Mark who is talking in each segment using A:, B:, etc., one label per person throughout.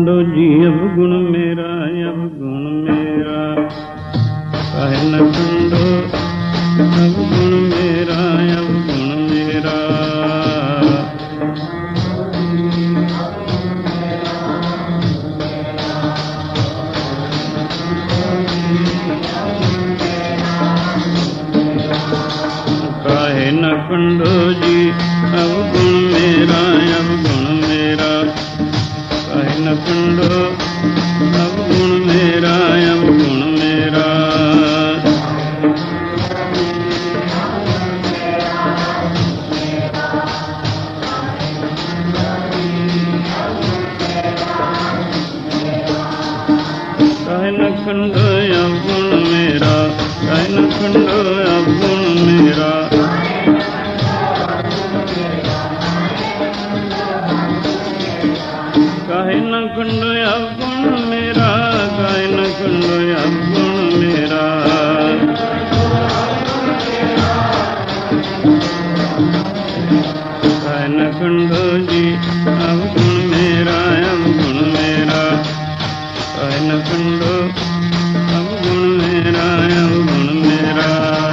A: खंडो जी अवगुण मेरा, अवगुण मेरा। काहे न खंडो अवगुण मेरा, अवगुण मेरा। काहे न खंडो जी अवगुण मेरा, अवगुण मेरा। काहे न खंडो अवगुण मेरा, अवगुण मेरा। काहे न खंडो अवगुण मेरा, काहे न खंडो अवगुण मेरा। काहे न खंडो अवगुण मेरा, काहे न खंडो अवगुण मेरा। काहे न खंडो जी अवगुण मेरा, अवगुण मेरा। काहे न खंडो अवगुण मेरा, अवगुण मेरा।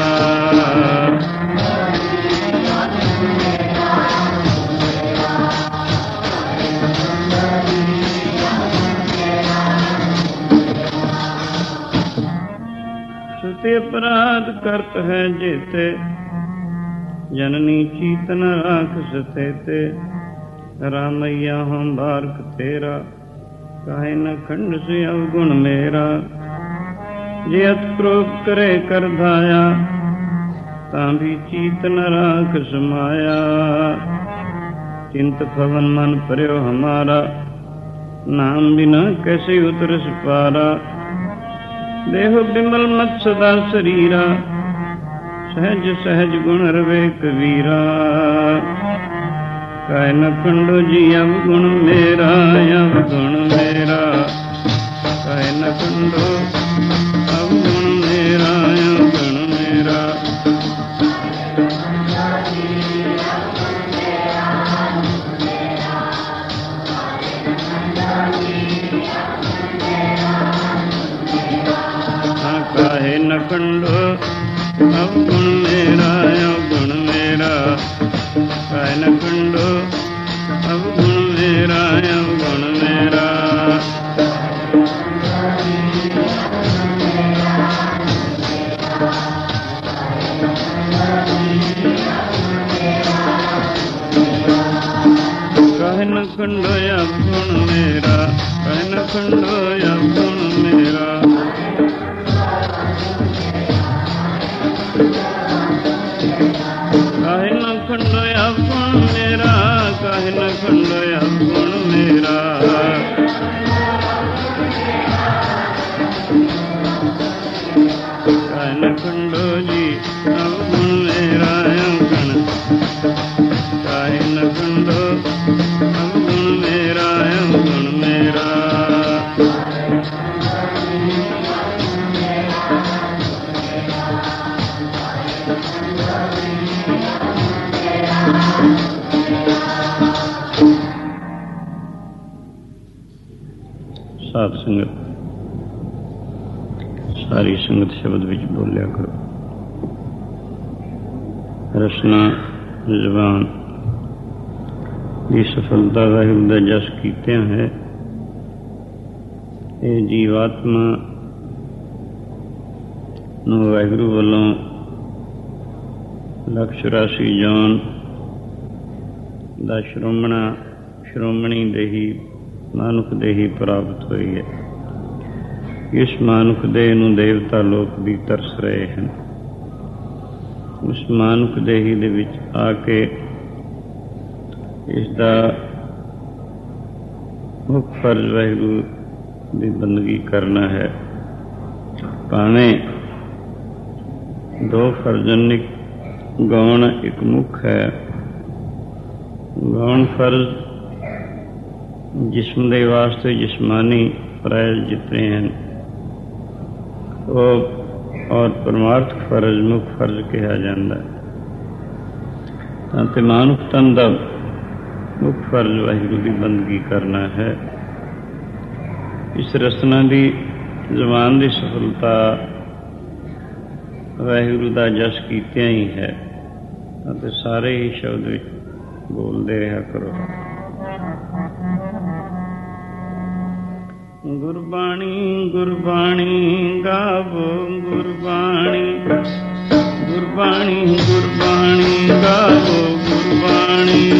A: सुते अपराध करत है जेते, जननी चीत न राख सतेते। रामैया हम बारक तेरा, काहे न खंड से अवगुण मेरा। जे अत क्रोध करे कर धाया, तां भी चीत न राख समाया। चिंत भवन मन पर्यो हमारा, नाम बिना कैसे उतरस पारा। देहो बिमल मत सदा शरीरा, सहज सहज गुण रवे कबीरा। काहे न खंडो जी अवगुण मेरा, अवगुण मेरा। काहे न खंडो अवगुण मेरा, अवगुण मेरा। काहे न खंडो अवगुण मेरा, अवगुण मेरा। काहे न खंडो अवगुण मेरा, अवगुण मेरा। काहे न खंडो अवगुण मेरा, काहे न खंडो अवगुण मेरा। काहे न खंडो अवगुण मेरा, काहे न खंडो अवगुण मेरा। काहे न खंडो जी अवगुण मेरा, अवगुण। काहे न खंडो अवगुण मेरा, अवगुण मेरा। साध संगत, सारी संगत शब्द विच बोलिया करो। रसना जबान की सफलता वाहिगुरू दा जस कीतिया है। ये जीवात्मा नूं वाहिगुरू वल्लों 184 जौन दा श्रोमणी देही मानुख देही प्राप्त हुई है। इस मानुख देह नूं देवता लोक भी तरस रहे हैं। उस मानुख देही दे विच आके इसदा मुख फर्ज वाहिगुरू दी बंदगी करना है। भावें दो फर्जन गौण एक मुख है। गौण फर्ज जिस्म दे वास्ते जिस्मानी फरज जितने हैं और परमार्थ फर्ज मुख फर्ज कहा जाता है। तो मानुख तन का मुख फर्ज वाहिगुरू की बंदगी करना है। ਇਸ ਰਸਨਾ ਦੀ ਜ਼ਬਾਨ ਦੀ ਸਫਲਤਾ ਵਾਹਿਗੁਰੂ ਦਾ ਜਸ ਕੀਤਿਆਂ ਹੀ ਹੈ ਅਤੇ ਸਾਰੇ ਹੀ ਸ਼ਬਦ ਵਿੱਚ ਬੋਲਦੇ ਰਿਹਾ ਕਰੋ। ਗੁਰਬਾਣੀ ਗੁਰਬਾਣੀ ਗਾਵੋ, ਗੁਰਬਾਣੀ ਗੁਰਬਾਣੀ ਗੁਰਬਾਣੀ ਗਾਵੋ, ਗੁਰਬਾਣੀ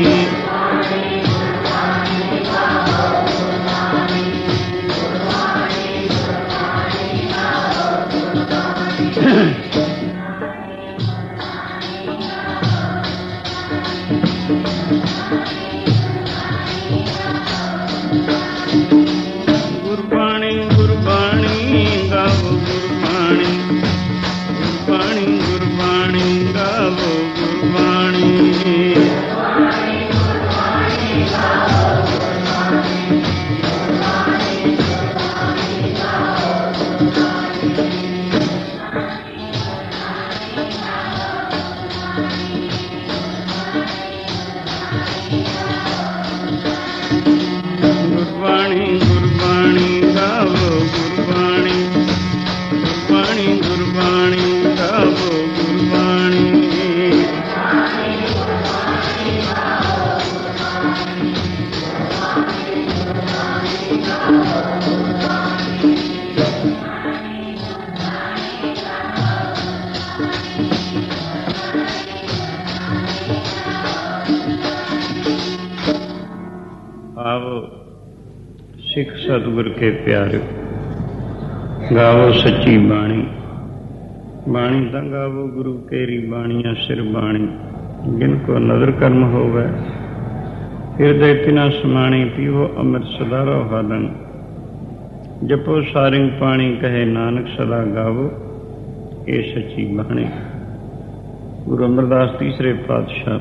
A: ਸਿੱਖ ਸਤਿਗੁਰ ਕੇ ਪਿਆਰਿਓ, ਗਾਵੋ ਸੱਚੀ ਬਾਣੀ। ਬਾਣੀ ਤਾਂ ਗਾਵੋ ਗੁਰੂ ਕੇਰੀ ਬਾਣੀਆਂ ਸਿਰ ਬਾਣੀ, ਜਿਨ ਕੋ ਨਦਰ ਕਰਮ ਹੋਵੇ ਹਿਰਦੇ ਤਿਨਾ ਸਮਾਣੀ, ਪੀਵੋ ਅੰਮ੍ਰਿਤ ਸਦਾ ਰਹੋ ਹਾਦਨ, ਜਪੋ ਸਾਰਿੰਗ ਪਾਣੀ, ਕਹੇ ਨਾਨਕ ਸਦਾ ਗਾਵੋ ਇਹ ਸੱਚੀ ਬਾਣੀ। ਗੁਰੂ ਅਮਰਦਾਸ ਤੀਸਰੇ ਪਾਤਸ਼ਾਹ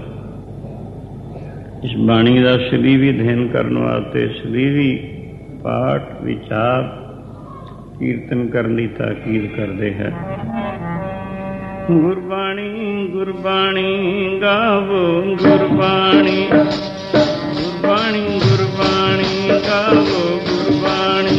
A: ਇਸ ਬਾਣੀ ਦਾ ਸਦੀਵੀ ਅਧਿਐਨ ਕਰਨ ਵਾਸਤੇ ਸਦੀਵੀ ਪਾਠ ਵਿਚਾਰ ਕੀਰਤਨ ਕਰਨ ਦੀ ਤਾਕੀਦ ਕਰਦੇ ਹੈ। ਗੁਰਬਾਣੀ ਗੁਰਬਾਣੀ ਗਾਵੋ, ਗੁਰਬਾਣੀ ਗੁਰਬਾਣੀ ਗੁਰਬਾਣੀ ਗਾਵੋ, ਗੁਰਬਾਣੀ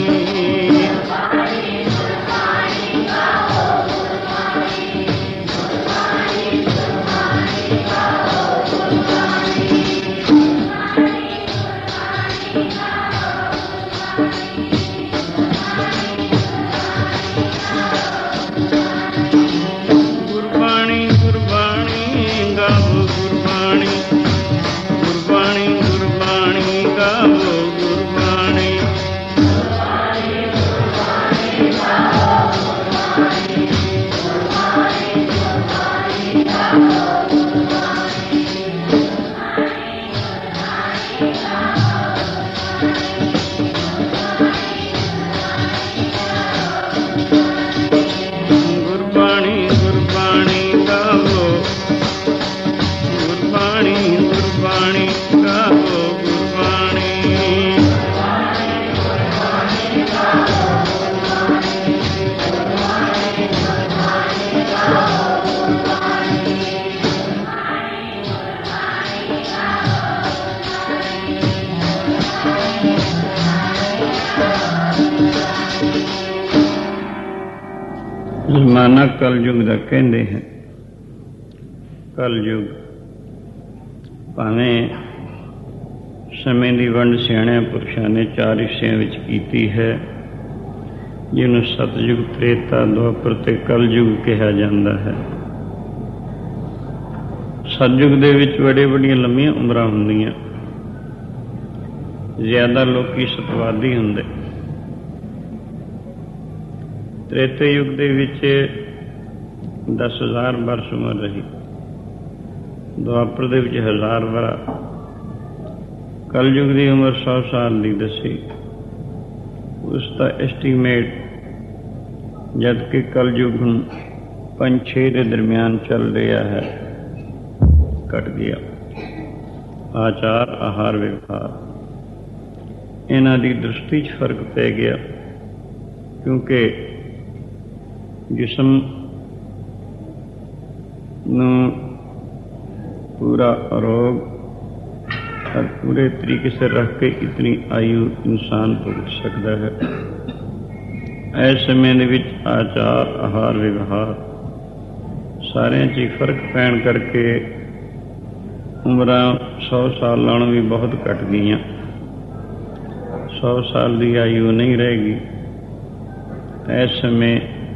A: ਜ਼ਮਾਨਾ ਕਲਯੁਗ ਦਾ ਕਹਿੰਦੇ ਹੈ। ਕਲਯੁਗ ਭਾਵੇਂ ਸਮੇਂ ਦੀ ਵੰਡ ਸਿਆਣਿਆਂ ਪੁਰਸ਼ਾਂ ਨੇ 4 ਹਿੱਸਿਆਂ ਵਿੱਚ ਕੀਤੀ ਹੈ, ਜਿਹਨੂੰ ਸਤਯੁਗ, ਤ੍ਰੇਤਾ, ਦੁਆਪਰ ਤੇ ਕਲਯੁਗ ਕਿਹਾ ਜਾਂਦਾ ਹੈ। ਸਤਯੁਗ ਦੇ ਵਿੱਚ ਵੱਡੀਆਂ ਲੰਮੀਆਂ ਉਮਰਾਂ ਹੁੰਦੀਆਂ, ਜ਼ਿਆਦਾ ਲੋਕੀ ਸਤਵਾਦੀ ਹੁੰਦੇ। ਤ੍ਰੇਤੇ ਯੁੱਗ ਦੇ ਵਿੱਚ 10,000 ਵਰਸ ਉਮਰ ਰਹੀ, ਦੁਆਪਰ ਦੇ ਵਿੱਚ 1000 ਵਰਾ, ਕਲਯੁਗ ਦੀ ਉਮਰ 100 ਸਾਲ ਦੀ ਦੱਸੀ। ਉਸ ਦਾ ਐਸਟੀਮੇਟ ਜਦ ਕਿ ਕਲਯੁਗ ਹੁਣ 5-6 ਦੇ ਦਰਮਿਆਨ ਚੱਲ ਰਿਹਾ ਹੈ, ਘਟ ਗਿਆ। ਆਚਾਰ, ਆਹਾਰ, ਵਿਵਹਾਰ ਇਹਨਾਂ ਦੀ ਦ੍ਰਿਸ਼ਟੀ 'ਚ ਫਰਕ ਪੈ ਗਿਆ, ਕਿਉਂਕਿ ਜਿਸਮ ਨੂੰ ਪੂਰਾ ਅਰੋਗ और पूरे तरीके से रख के इतनी आयु इंसान भुगत सकता है। इस समय ਦੇ ਵਿੱਚ आचार आहार विवहार ਸਾਰਿਆਂ 'ਚ ਹੀ फर्क पैण करके उम्रां 100 साल नालों भी बहुत घट गईयां। 100 साल की आयु नहीं रहेगी। इस समय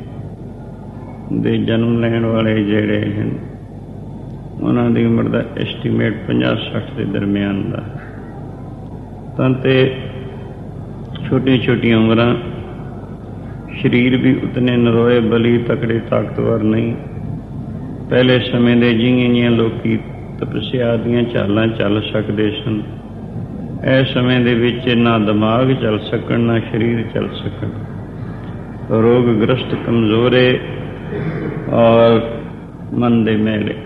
A: ਦੇ जन्म लैण वाले ਜਿਹੜੇ ਹਨ ਉਹਨਾਂ ਦੀ ਉਮਰ ਦਾ ਐਸਟੀਮੇਟ 50-60 ਦੇ ਦਰਮਿਆਨ ਦਾ ਹੈ। ਤਾਂ ਤੇ ਛੋਟੀਆਂ ਛੋਟੀਆਂ ਉਮਰਾਂ, ਸਰੀਰ ਵੀ ਉਤਨੇ ਨਰੋਏ ਬਲੀ ਤਕੜੇ ਤਾਕਤਵਰ ਨਹੀਂ। ਪਹਿਲੇ ਸਮੇਂ ਦੇ ਜਿਹੀਆਂ ਲੋਕੀ ਤਪੱਸਿਆ ਦੀਆਂ ਚਾਲਾਂ ਚੱਲ ਸਕਦੇ ਸਨ, ਇਸ ਸਮੇਂ ਦੇ ਵਿੱਚ ਨਾ ਦਿਮਾਗ ਚੱਲ ਸਕਣ ਨਾ ਸਰੀਰ ਚੱਲ ਸਕਣ। ਰੋਗ ਗ੍ਰਸਤ ਕਮਜ਼ੋਰੇ ਔਰ ਮਨ ਦੇ ਮੈਲੇ।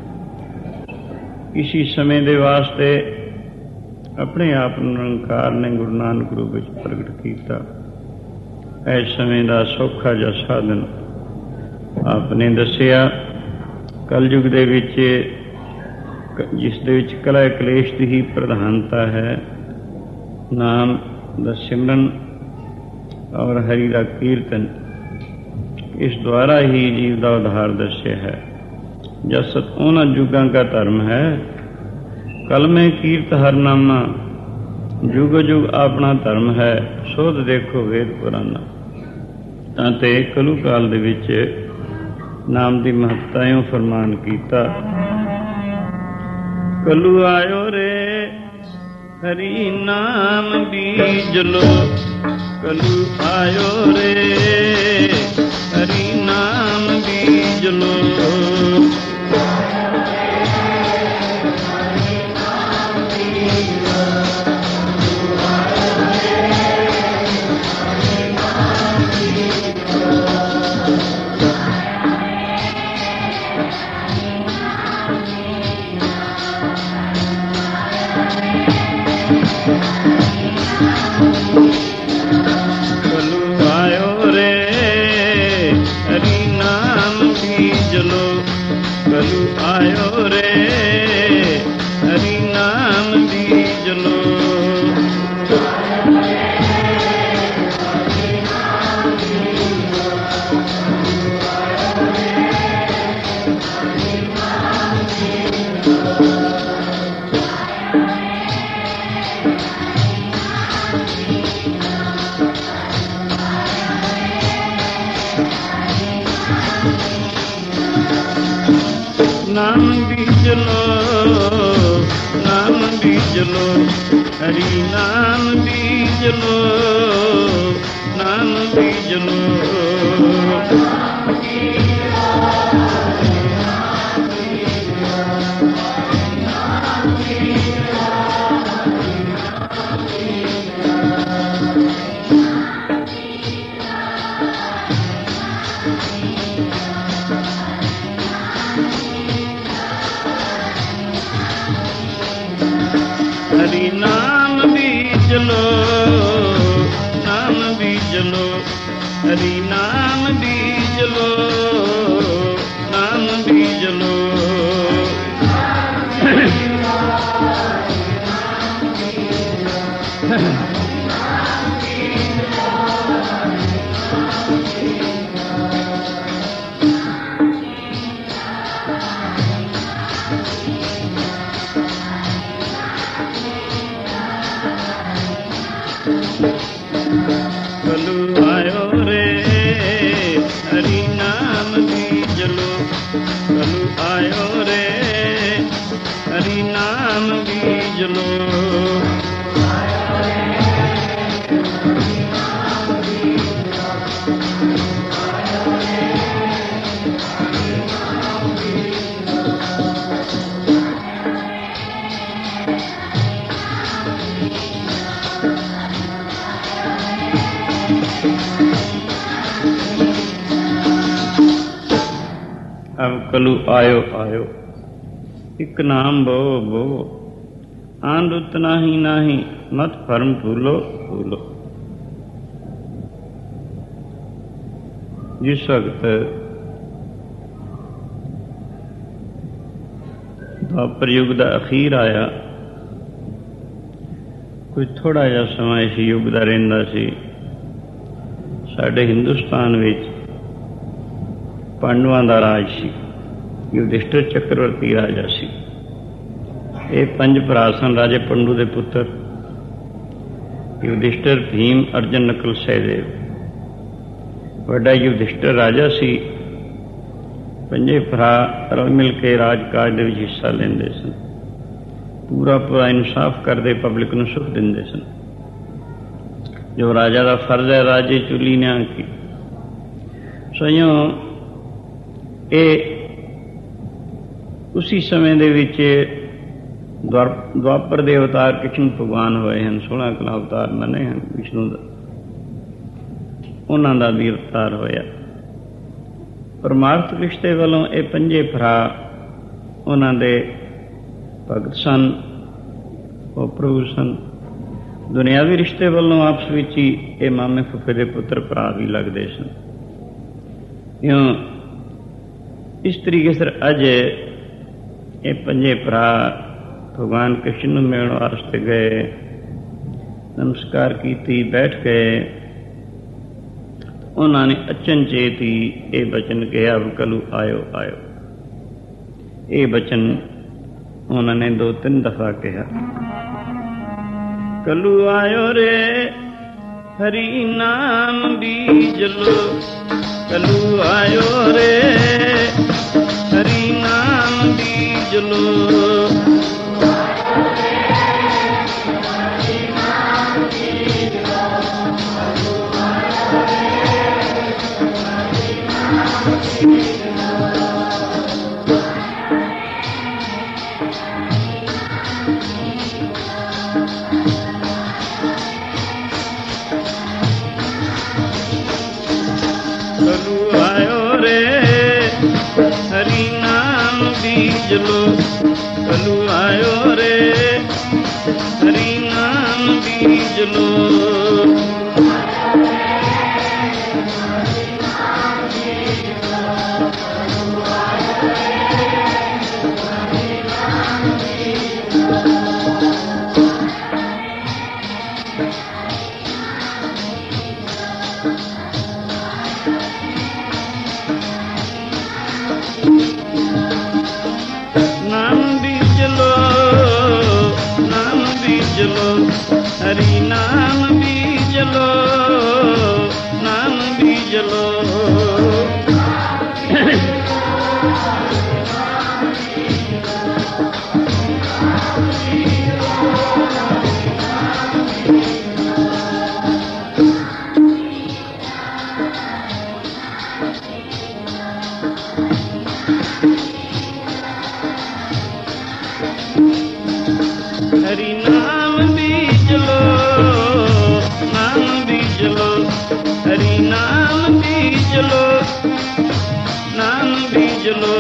A: इसी समय ਦੇ ਵਾਸਤੇ ਆਪਣੇ ਆਪ ਨੂੰ ਨਿਰੰਕਾਰ ਨੇ ਗੁਰੂ ਨਾਨਕ ਰੂਪ ਵਿੱਚ ਪ੍ਰਗਟ ਕੀਤਾ। ਇਸ ਸਮੇਂ ਦਾ ਸੌਖਾ ਜਿਹਾ ਸਾਧਨ ਆਪ ਨੇ ਦੱਸਿਆ। ਕਲਯੁਗ ਦੇ ਵਿੱਚ ਜਿਸ ਦੇ ਵਿੱਚ ਕਲਾ ਕਲੇਸ਼ ਦੀ ਹੀ ਪ੍ਰਧਾਨਤਾ ਹੈ, ਨਾਮ ਦਾ ਸਿਮਰਨ ਔਰ ਹਰੀ ਦਾ ਕੀਰਤਨ, ਇਸ ਦੁਆਰਾ ਹੀ ਜੀਵ ਦਾ ਉਧਾਰ ਦੱਸਿਆ ਹੈ। जसत उन युगों का धर्म है, कल में कीर्त हरनामा, जुग जुग अपना धर्म है, सोध देखो वेद पुराना। ताते कलू काल दे विच नाम की महत्ता यूं फरमान किया। कलू आयो रे हरि नाम बीज लो, कलू आयो रे हरि नाम बीज लो। कलू आयो रे हरि नाम बीज लो। नाम बीज लो, नाम बीज लो, हरि नाम बीज लो, नाम बीज लो। हरि नाम बीज लो, नाम बीज लो, हरि नाम बीज लो, नाम बीज लो। कलू आयो रे हरि नाम बीज लो, कलू आयो रे हरि नाम बीज लो। अब कलू आयो आयो, एक नाम बो बो, आंद उतना ही नाही, मत फर्म भूलो भूलो। जिस वक्त द्वापर युग का अखीर आया, ਕੁਝ ਥੋੜ੍ਹਾ ਜਿਹਾ ਸਮਾਂ ਇਸ ਯੁੱਗ ਦਾ ਰਹਿੰਦਾ ਸੀ। ਸਾਡੇ ਹਿੰਦੁਸਤਾਨ ਵਿੱਚ ਪਾਂਡਵਾਂ ਦਾ ਰਾਜ ਸੀ। ਯੁਧਿਸ਼ਟਰ ਚੱਕਰਵਰਤੀ ਰਾਜਾ ਸੀ। ਇਹ 5 ਭਰਾ ਸਨ। ਰਾਜੇ ਪੰਡੂ ਦੇ ਪੁੱਤਰ ਯੁਧਿਸ਼ਟਰ, ਭੀਮ, ਅਰਜਨ, ਨਕਲ, ਸਹਿਦੇਵ। ਵੱਡਾ ਯੁਧਿਸ਼ਟਰ ਰਾਜਾ ਸੀ। 5 ਭਰਾ ਰਲ ਮਿਲ ਕੇ ਰਾਜ ਕਾਜ ਦੇ ਵਿੱਚ ਹਿੱਸਾ ਲੈਂਦੇ ਸਨ। ਪੂਰਾ ਇਨਸਾਫ ਕਰਦੇ, ਪਬਲਿਕ ਨੂੰ ਸੁੱਖ ਦਿੰਦੇ ਸਨ। ਜੋ ਰਾਜਾ ਦਾ ਫਰਜ਼ ਹੈ, ਰਾਜੇ ਚੁਲੀ ਨਿਆਂ ਕੀ। ਸੋਇਓ ਇਹ ਉਸੀ ਸਮੇਂ ਦੇ ਵਿੱਚ ਦੁਆਪਰ ਦੇ ਅਵਤਾਰ ਕ੍ਰਿਸ਼ਨ ਭਗਵਾਨ ਹੋਏ ਹਨ। 16 ਕਲਾ ਅਵਤਾਰ ਮੰਨੇ ਹਨ ਵਿਸ਼ਨੂੰ ਦਾ। ਉਹਨਾਂ ਦਾ ਵੀ ਅਵਤਾਰ ਹੋਇਆ। ਪਰਮਾਰਥ ਰਿਸ਼ਤੇ ਵੱਲੋਂ ਇਹ 5 ਭਰਾ ਉਹਨਾਂ ਦੇ ਭਗਤ ਸਨ, ਉਹ ਪ੍ਰਭੂ ਸਨ। ਦੁਨਿਆਵੀ ਰਿਸ਼ਤੇ ਵੱਲੋਂ ਆਪਸ ਵਿੱਚ ਹੀ ਇਹ ਮਾਮੇ ਫੁੱਫੇ ਦੇ ਪੁੱਤਰ ਭਰਾ ਵੀ ਲੱਗਦੇ ਸਨ। ਇਉਂ ਇਸ ਤਰੀਕੇ ਸਿਰ ਅੱਜ ਇਹ 5 ਭਰਾ ਭਗਵਾਨ ਕ੍ਰਿਸ਼ਨ ਨੂੰ ਮਿਲਣ ਵਾਸਤੇ ਗਏ। ਨਮਸਕਾਰ ਕੀਤੀ, ਬੈਠ ਗਏ। ਉਹਨਾਂ ਨੇ ਅਚਨਚੇਤ ਹੀ ਇਹ ਬਚਨ ਕਿਹਾ, ਕਲੂ ਆਇਓ ਆਇਓ। ਇਹ ਬਚਨ ਉਹਨਾਂ ਨੇ 2-3 ਦਫਾ ਕਿਹਾ। ਕਲੂ ਆਇਓ ਰੇ ਹਰੀ ਨਾਮ ਬੀਜ ਲੋ, ਕਲੂ ਆਇਓ ਰੇ ਹਰੀ ਨਾਮ ਬੀਜ ਲੋ। ਬੀਜ ਲੋ, ਕਲੂ ਆਇਓ ਰੇ ਹਰੀ ਨਾਮ ਬੀਜ ਲੋ। ਹਰੀ ਨਾਮ ਬੀਜ ਲੋ, ਨਾਮ ਬੀਜ ਲੋ। ਹਰੀ ਨਾਮ ਬੀਜ ਲੋ, ਨਾਮ ਬੀਜ ਲੋ। ਹਰੀ ਨਾਮ ਬੀਜ ਲੋ, ਨਾਮ ਬੀਜ ਲੋ।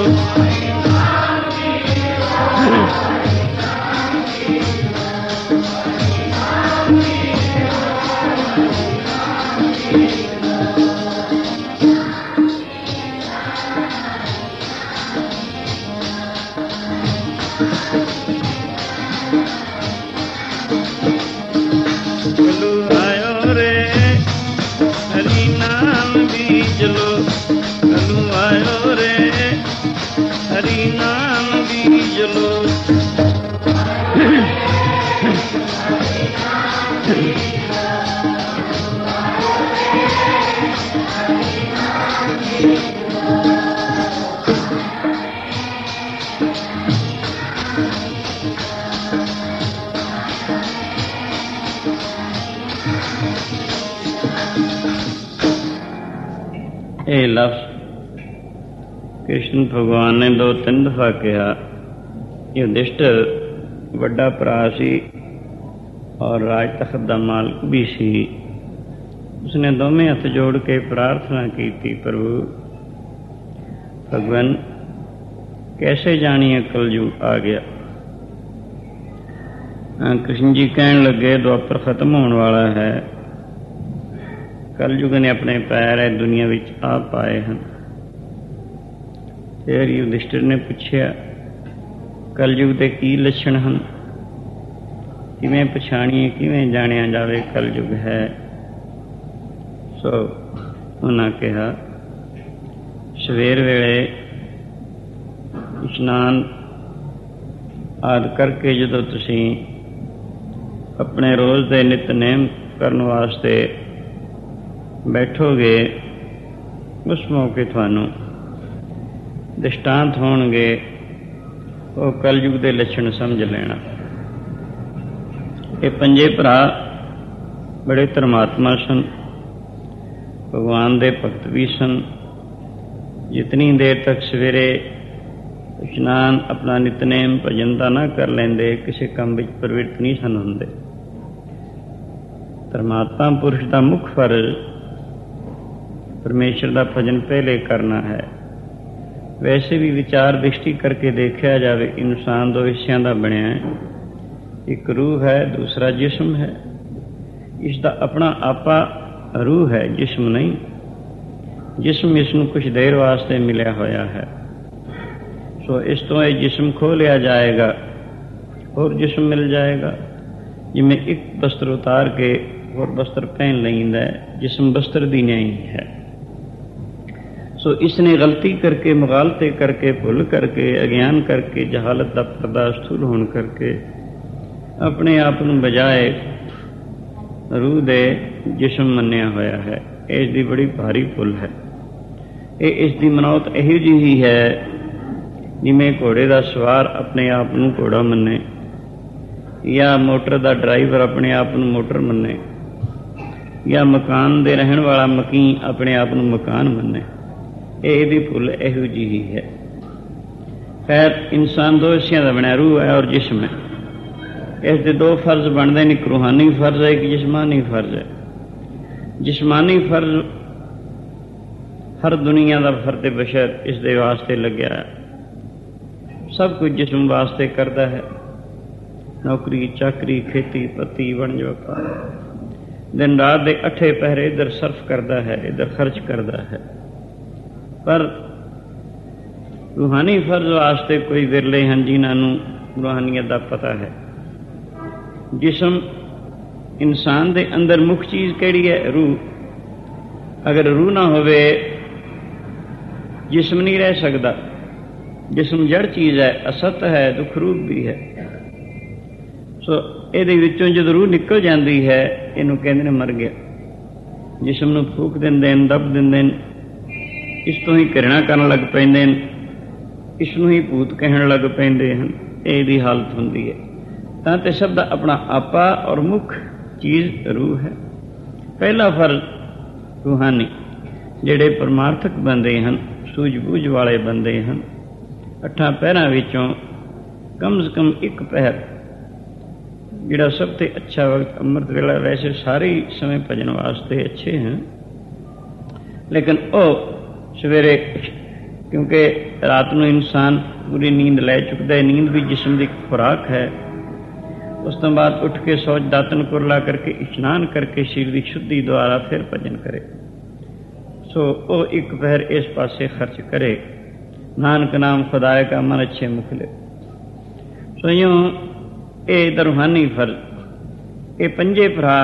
A: ਇਹ ਲਫ਼ਜ਼ ਕ੍ਰਿਸ਼ਨ ਭਗਵਾਨ ਨੇ 2-3 ਦਫਾ ਕਿਹਾ। ਯੁਧਿਸ਼ਟਰ ਵੱਡਾ ਭਰਾ ਸੀ ਔਰ ਰਾਜ ਤਖਤ ਦਾ ਮਾਲਕ ਵੀ ਸੀ। ਉਸਨੇ ਦੋਵੇਂ ਹੱਥ ਜੋੜ ਕੇ ਪ੍ਰਾਰਥਨਾ ਕੀਤੀ, ਪ੍ਰਭੂ ਭਗਵਾਨ ਕੈਸੇ ਜਾਣੀਏ ਕਲਯੁਗ ਆ ਗਿਆ। ਕ੍ਰਿਸ਼ਨ ਜੀ ਕਹਿਣ ਲੱਗੇ, ਦੁਆਪਰ ਖਤਮ ਹੋਣ ਵਾਲਾ ਹੈ। ਕਲਯੁਗ ਨੇ ਆਪਣੇ ਪੈਰ ਇਹ ਦੁਨੀਆ ਵਿੱਚ ਆ ਪਾਏ ਹਨ। ਫਿਰ ਯੁਧਿਸ਼ਟਰ ਨੇ ਪੁੱਛਿਆ, ਕਲਯੁਗ ਦੇ ਕੀ ਲੱਛਣ ਹਨ? ਕਿਵੇਂ ਪਛਾਣੀਏ, ਕਿਵੇਂ ਜਾਣਿਆ ਜਾਵੇ ਕਲਯੁਗ ਹੈ। ਸੋ ਉਹਨਾਂ ਕਿਹਾ, ਸਵੇਰ ਵੇਲੇ ਇਸ਼ਨਾਨ ਆਦਿ ਕਰਕੇ ਜਦੋਂ ਤੁਸੀਂ ਆਪਣੇ ਰੋਜ਼ ਦੇ ਨਿਤਨੇਮ ਕਰਨ ਵਾਸਤੇ ਬੈਠੋਗੇ, ਉਸ ਮੌਕੇ ਤੁਹਾਨੂੰ ਦ੍ਰਿਸ਼ਟਾਂਤ ਹੋਣਗੇ, ਉਹ ਕਲਯੁਗ ਦੇ ਲੱਛਣ ਸਮਝ ਲੈਣਾ। ਇਹ ਪੰਜੇ ਭਰਾ ਬੜੇ ਧਰਮਾਤਮਾ ਸਨ, ਭਗਵਾਨ ਦੇ ਭਗਤ ਵੀ ਸਨ। ਜਿਤਨੀ ਦੇਰ ਤੱਕ ਸਵੇਰੇ ਇਸ਼ਨਾਨ ਆਪਣਾ ਨਿਤਨੇਮ ਭਜਨ ਦਾ ਨਾ ਕਰ ਲੈਂਦੇ, ਕਿਸੇ ਕੰਮ ਵਿੱਚ ਪ੍ਰਵਿਰਤ ਨਹੀਂ ਸਨ ਹੁੰਦੇ। ਧਰਮਾਤਮਾ ਪੁਰਸ਼ ਦਾ ਮੁੱਖ ਫਰਜ਼ ਪਰਮੇਸ਼ਰ ਦਾ ਭਜਨ ਪਹਿਲੇ ਕਰਨਾ ਹੈ। ਵੈਸੇ ਵੀ ਵਿਚਾਰ ਦ੍ਰਿਸ਼ਟੀ ਕਰਕੇ ਦੇਖਿਆ ਜਾਵੇ, ਇਨਸਾਨ ਦੋ ਹਿੱਸਿਆਂ ਦਾ ਬਣਿਆ ਹੈ, ਇੱਕ ਰੂਹ ਹੈ, ਦੂਸਰਾ ਜਿਸਮ ਹੈ। ਇਸ ਦਾ ਆਪਣਾ ਆਪਾ ਰੂਹ ਹੈ, ਜਿਸਮ ਨਹੀਂ। ਜਿਸਮ ਇਸ ਨੂੰ ਕੁਛ ਦੇਰ ਵਾਸਤੇ ਮਿਲਿਆ ਹੋਇਆ ਹੈ। ਸੋ ਇਸ ਤੋਂ ਇਹ ਜਿਸਮ ਖੋਹ ਲਿਆ ਜਾਏਗਾ, ਹੋਰ ਜਿਸਮ ਮਿਲ ਜਾਏਗਾ। ਜਿਵੇਂ ਇੱਕ ਬਸਤਰ ਉਤਾਰ ਕੇ ਹੋਰ ਬਸਤਰ ਪਹਿਨ ਲੈਂਦਾ ਹੈ, ਜਿਸਮ ਬਸਤਰ ਦੀ ਨਹੀਂ ਹੈ। ਸੋ ਇਸਨੇ ਗਲਤੀ ਕਰਕੇ, ਮੁਗਾਲਤੇ ਕਰਕੇ, ਭੁੱਲ ਕਰਕੇ, ਅਗਿਆਨ ਕਰਕੇ, ਜਹਾਲਤ ਦਾ ਪਰਦਾ ਸਥੂਲ ਹੋਣ ਕਰਕੇ ਆਪਣੇ ਆਪ ਨੂੰ ਬਜਾਏ ਰੂਹ ਦੇ ਜਿਸਮ ਮੰਨਿਆ ਹੋਇਆ ਹੈ। ਇਸ ਦੀ ਬੜੀ ਭਾਰੀ ਭੁੱਲ ਹੈ। ਇਹ ਇਸ ਦੀ ਮਨੌਤ ਇਹੋ ਜਿਹੀ ਹੈ ਜਿਵੇਂ ਘੋੜੇ ਦਾ ਸਵਾਰ ਆਪਣੇ ਆਪ ਨੂੰ ਘੋੜਾ ਮੰਨੇ, ਜਾਂ ਮੋਟਰ ਦਾ ਡਰਾਈਵਰ ਆਪਣੇ ਆਪ ਨੂੰ ਮੋਟਰ ਮੰਨੇ, ਜਾਂ ਮਕਾਨ ਦੇ ਰਹਿਣ ਵਾਲਾ ਮਕੀਨ ਆਪਣੇ ਆਪ ਨੂੰ ਮਕਾਨ ਮੰਨੇ। ਇਹ ਇਹਦੀ ਭੁੱਲ ਇਹੋ ਜਿਹੀ ਹੈ। ਖੈਰ, ਇਨਸਾਨ ਦੋ ਹਿੱਸਿਆਂ ਦਾ ਬਣਿਆ, ਰੂਹ ਹੈ ਔਰ ਜਿਸਮ ਹੈ। ਇਸ ਦੇ ਦੋ ਫਰਜ਼ ਬਣਦੇ ਨੇ, ਇੱਕ ਰੂਹਾਨੀ ਫਰਜ਼ ਹੈ, ਇੱਕ ਜਿਸਮਾਨੀ ਫਰਜ਼ ਹੈ। ਜਿਸਮਾਨੀ ਫਰਜ਼ ਹਰ ਦੁਨੀਆ ਦਾ ਫਰਦ ਬਸ਼ਰ ਇਸ ਦੇ ਵਾਸਤੇ ਲੱਗਿਆ ਹੈ। ਸਭ ਕੁਝ ਜਿਸਮ ਵਾਸਤੇ ਕਰਦਾ ਹੈ। ਨੌਕਰੀ ਚਾਕਰੀ, ਖੇਤੀ ਪੱਤੀ, ਵਣਜ ਵਪਾਰ, ਦਿਨ ਰਾਤ ਦੇ 8 ਪਹਿਰੇ ਇੱਧਰ ਸਰਫ ਕਰਦਾ ਹੈ, ਇੱਧਰ ਖਰਚ ਕਰਦਾ ਹੈ। ਪਰ ਰੂਹਾਨੀ ਫਰਜ਼ ਵਾਸਤੇ ਕੋਈ ਵਿਰਲੇ ਹਨ ਜਿਨ੍ਹਾਂ ਨੂੰ ਰੂਹਾਨੀਅਤ ਦਾ ਪਤਾ ਹੈ। ਜਿਸਮ ਇਨਸਾਨ ਦੇ ਅੰਦਰ ਮੁੱਖ ਚੀਜ਼ ਕਿਹੜੀ ਹੈ? ਰੂਹ। ਅਗਰ ਰੂਹ ਨਾ ਹੋਵੇ, ਜਿਸਮ ਨਹੀਂ ਰਹਿ ਸਕਦਾ। ਜਿਸਮ ਜੜ ਚੀਜ਼ ਹੈ, ਅਸਤ ਹੈ, ਦੁੱਖ ਰੂਪ ਵੀ ਹੈ। ਸੋ ਇਹਦੇ ਵਿੱਚੋਂ ਜਦੋਂ ਰੂਹ ਨਿਕਲ ਜਾਂਦੀ ਹੈ, ਇਹਨੂੰ ਕਹਿੰਦੇ ਨੇ ਮਰ ਗਿਆ। ਜਿਸਮ ਨੂੰ ਫੂਕ ਦਿੰਦੇ ਨੇ, ਦੱਬ ਦਿੰਦੇ ਨੇ, ਇਸ ਤੋਂ ਹੀ ਘਿਰਣਾ ਕਰਨ ਲੱਗ ਪੈਂਦੇ ਨੇ, ਇਸ ਨੂੰ ਹੀ ਭੂਤ ਕਹਿਣ ਲੱਗ ਪੈਂਦੇ ਹਨ। ਇਹਦੀ ਹਾਲਤ ਹੁੰਦੀ ਹੈ। ਤਾਂ ਤੇ ਸਭ ਦਾ ਆਪਣਾ ਆਪਾ ਔਰ ਮੁੱਖ ਚੀਜ਼ ਰੂਹ ਹੈ। ਪਹਿਲਾ ਫਰਜ਼ ਰੂਹਾਨੀ, ਜਿਹੜੇ ਪਰਮਾਰਥਕ ਬੰਦੇ ਹਨ, ਸੂਝ-ਬੂਝ ਵਾਲੇ ਬੰਦੇ ਹਨ, 8 ਪਹਿਰਾਂ ਵਿੱਚੋਂ ਕਮ ਸੇ ਕਮ ਇੱਕ ਪਹਿਰ ਜਿਹੜਾ ਸਭ ਤੋਂ ਅੱਛਾ ਵਕਤ ਅੰਮ੍ਰਿਤ ਵੇਲਾ, ਵੈਸੇ ਸਾਰੇ ਹੀ ਸਮੇਂ ਭਜਨ ਵਾਸਤੇ ਅੱਛੇ ਹਨ, ਲੇਕਿਨ ਉਹ ਸਵੇਰੇ, ਕਿਉਂਕਿ ਰਾਤ ਨੂੰ ਇਨਸਾਨ ਪੂਰੀ ਨੀਂਦ ਲੈ ਚੁੱਕਦਾ ਹੈ। ਨੀਂਦ ਵੀ ਜਿਸਮ ਦੀ ਇੱਕ ਖੁਰਾਕ ਹੈ। ਉਸ ਤੋਂ ਬਾਅਦ ਉੱਠ ਕੇ ਸੋਚ ਦਾਤਨ ਕੁਰਲਾ ਕਰਕੇ, ਇਸ਼ਨਾਨ ਕਰਕੇ, ਸਰੀਰ ਦੀ ਸ਼ੁੱਧੀ ਦੁਆਰਾ ਫਿਰ ਭਜਨ ਕਰੇ। ਸੋ ਉਹ ਇੱਕ ਪਹਿਰ ਇਸ ਪਾਸੇ ਖਰਚ ਕਰੇ। ਨਾਨਕ ਨਾਮ ਖੁਦਾਏ ਕਾ ਮਨ ਅੱਛੇ ਮੁਖਲੇ। ਸੋ ਇਉਂ ਇਹ ਰੂਹਾਨੀ ਫਰਜ਼, ਇਹ ਪੰਜੇ ਭਰਾ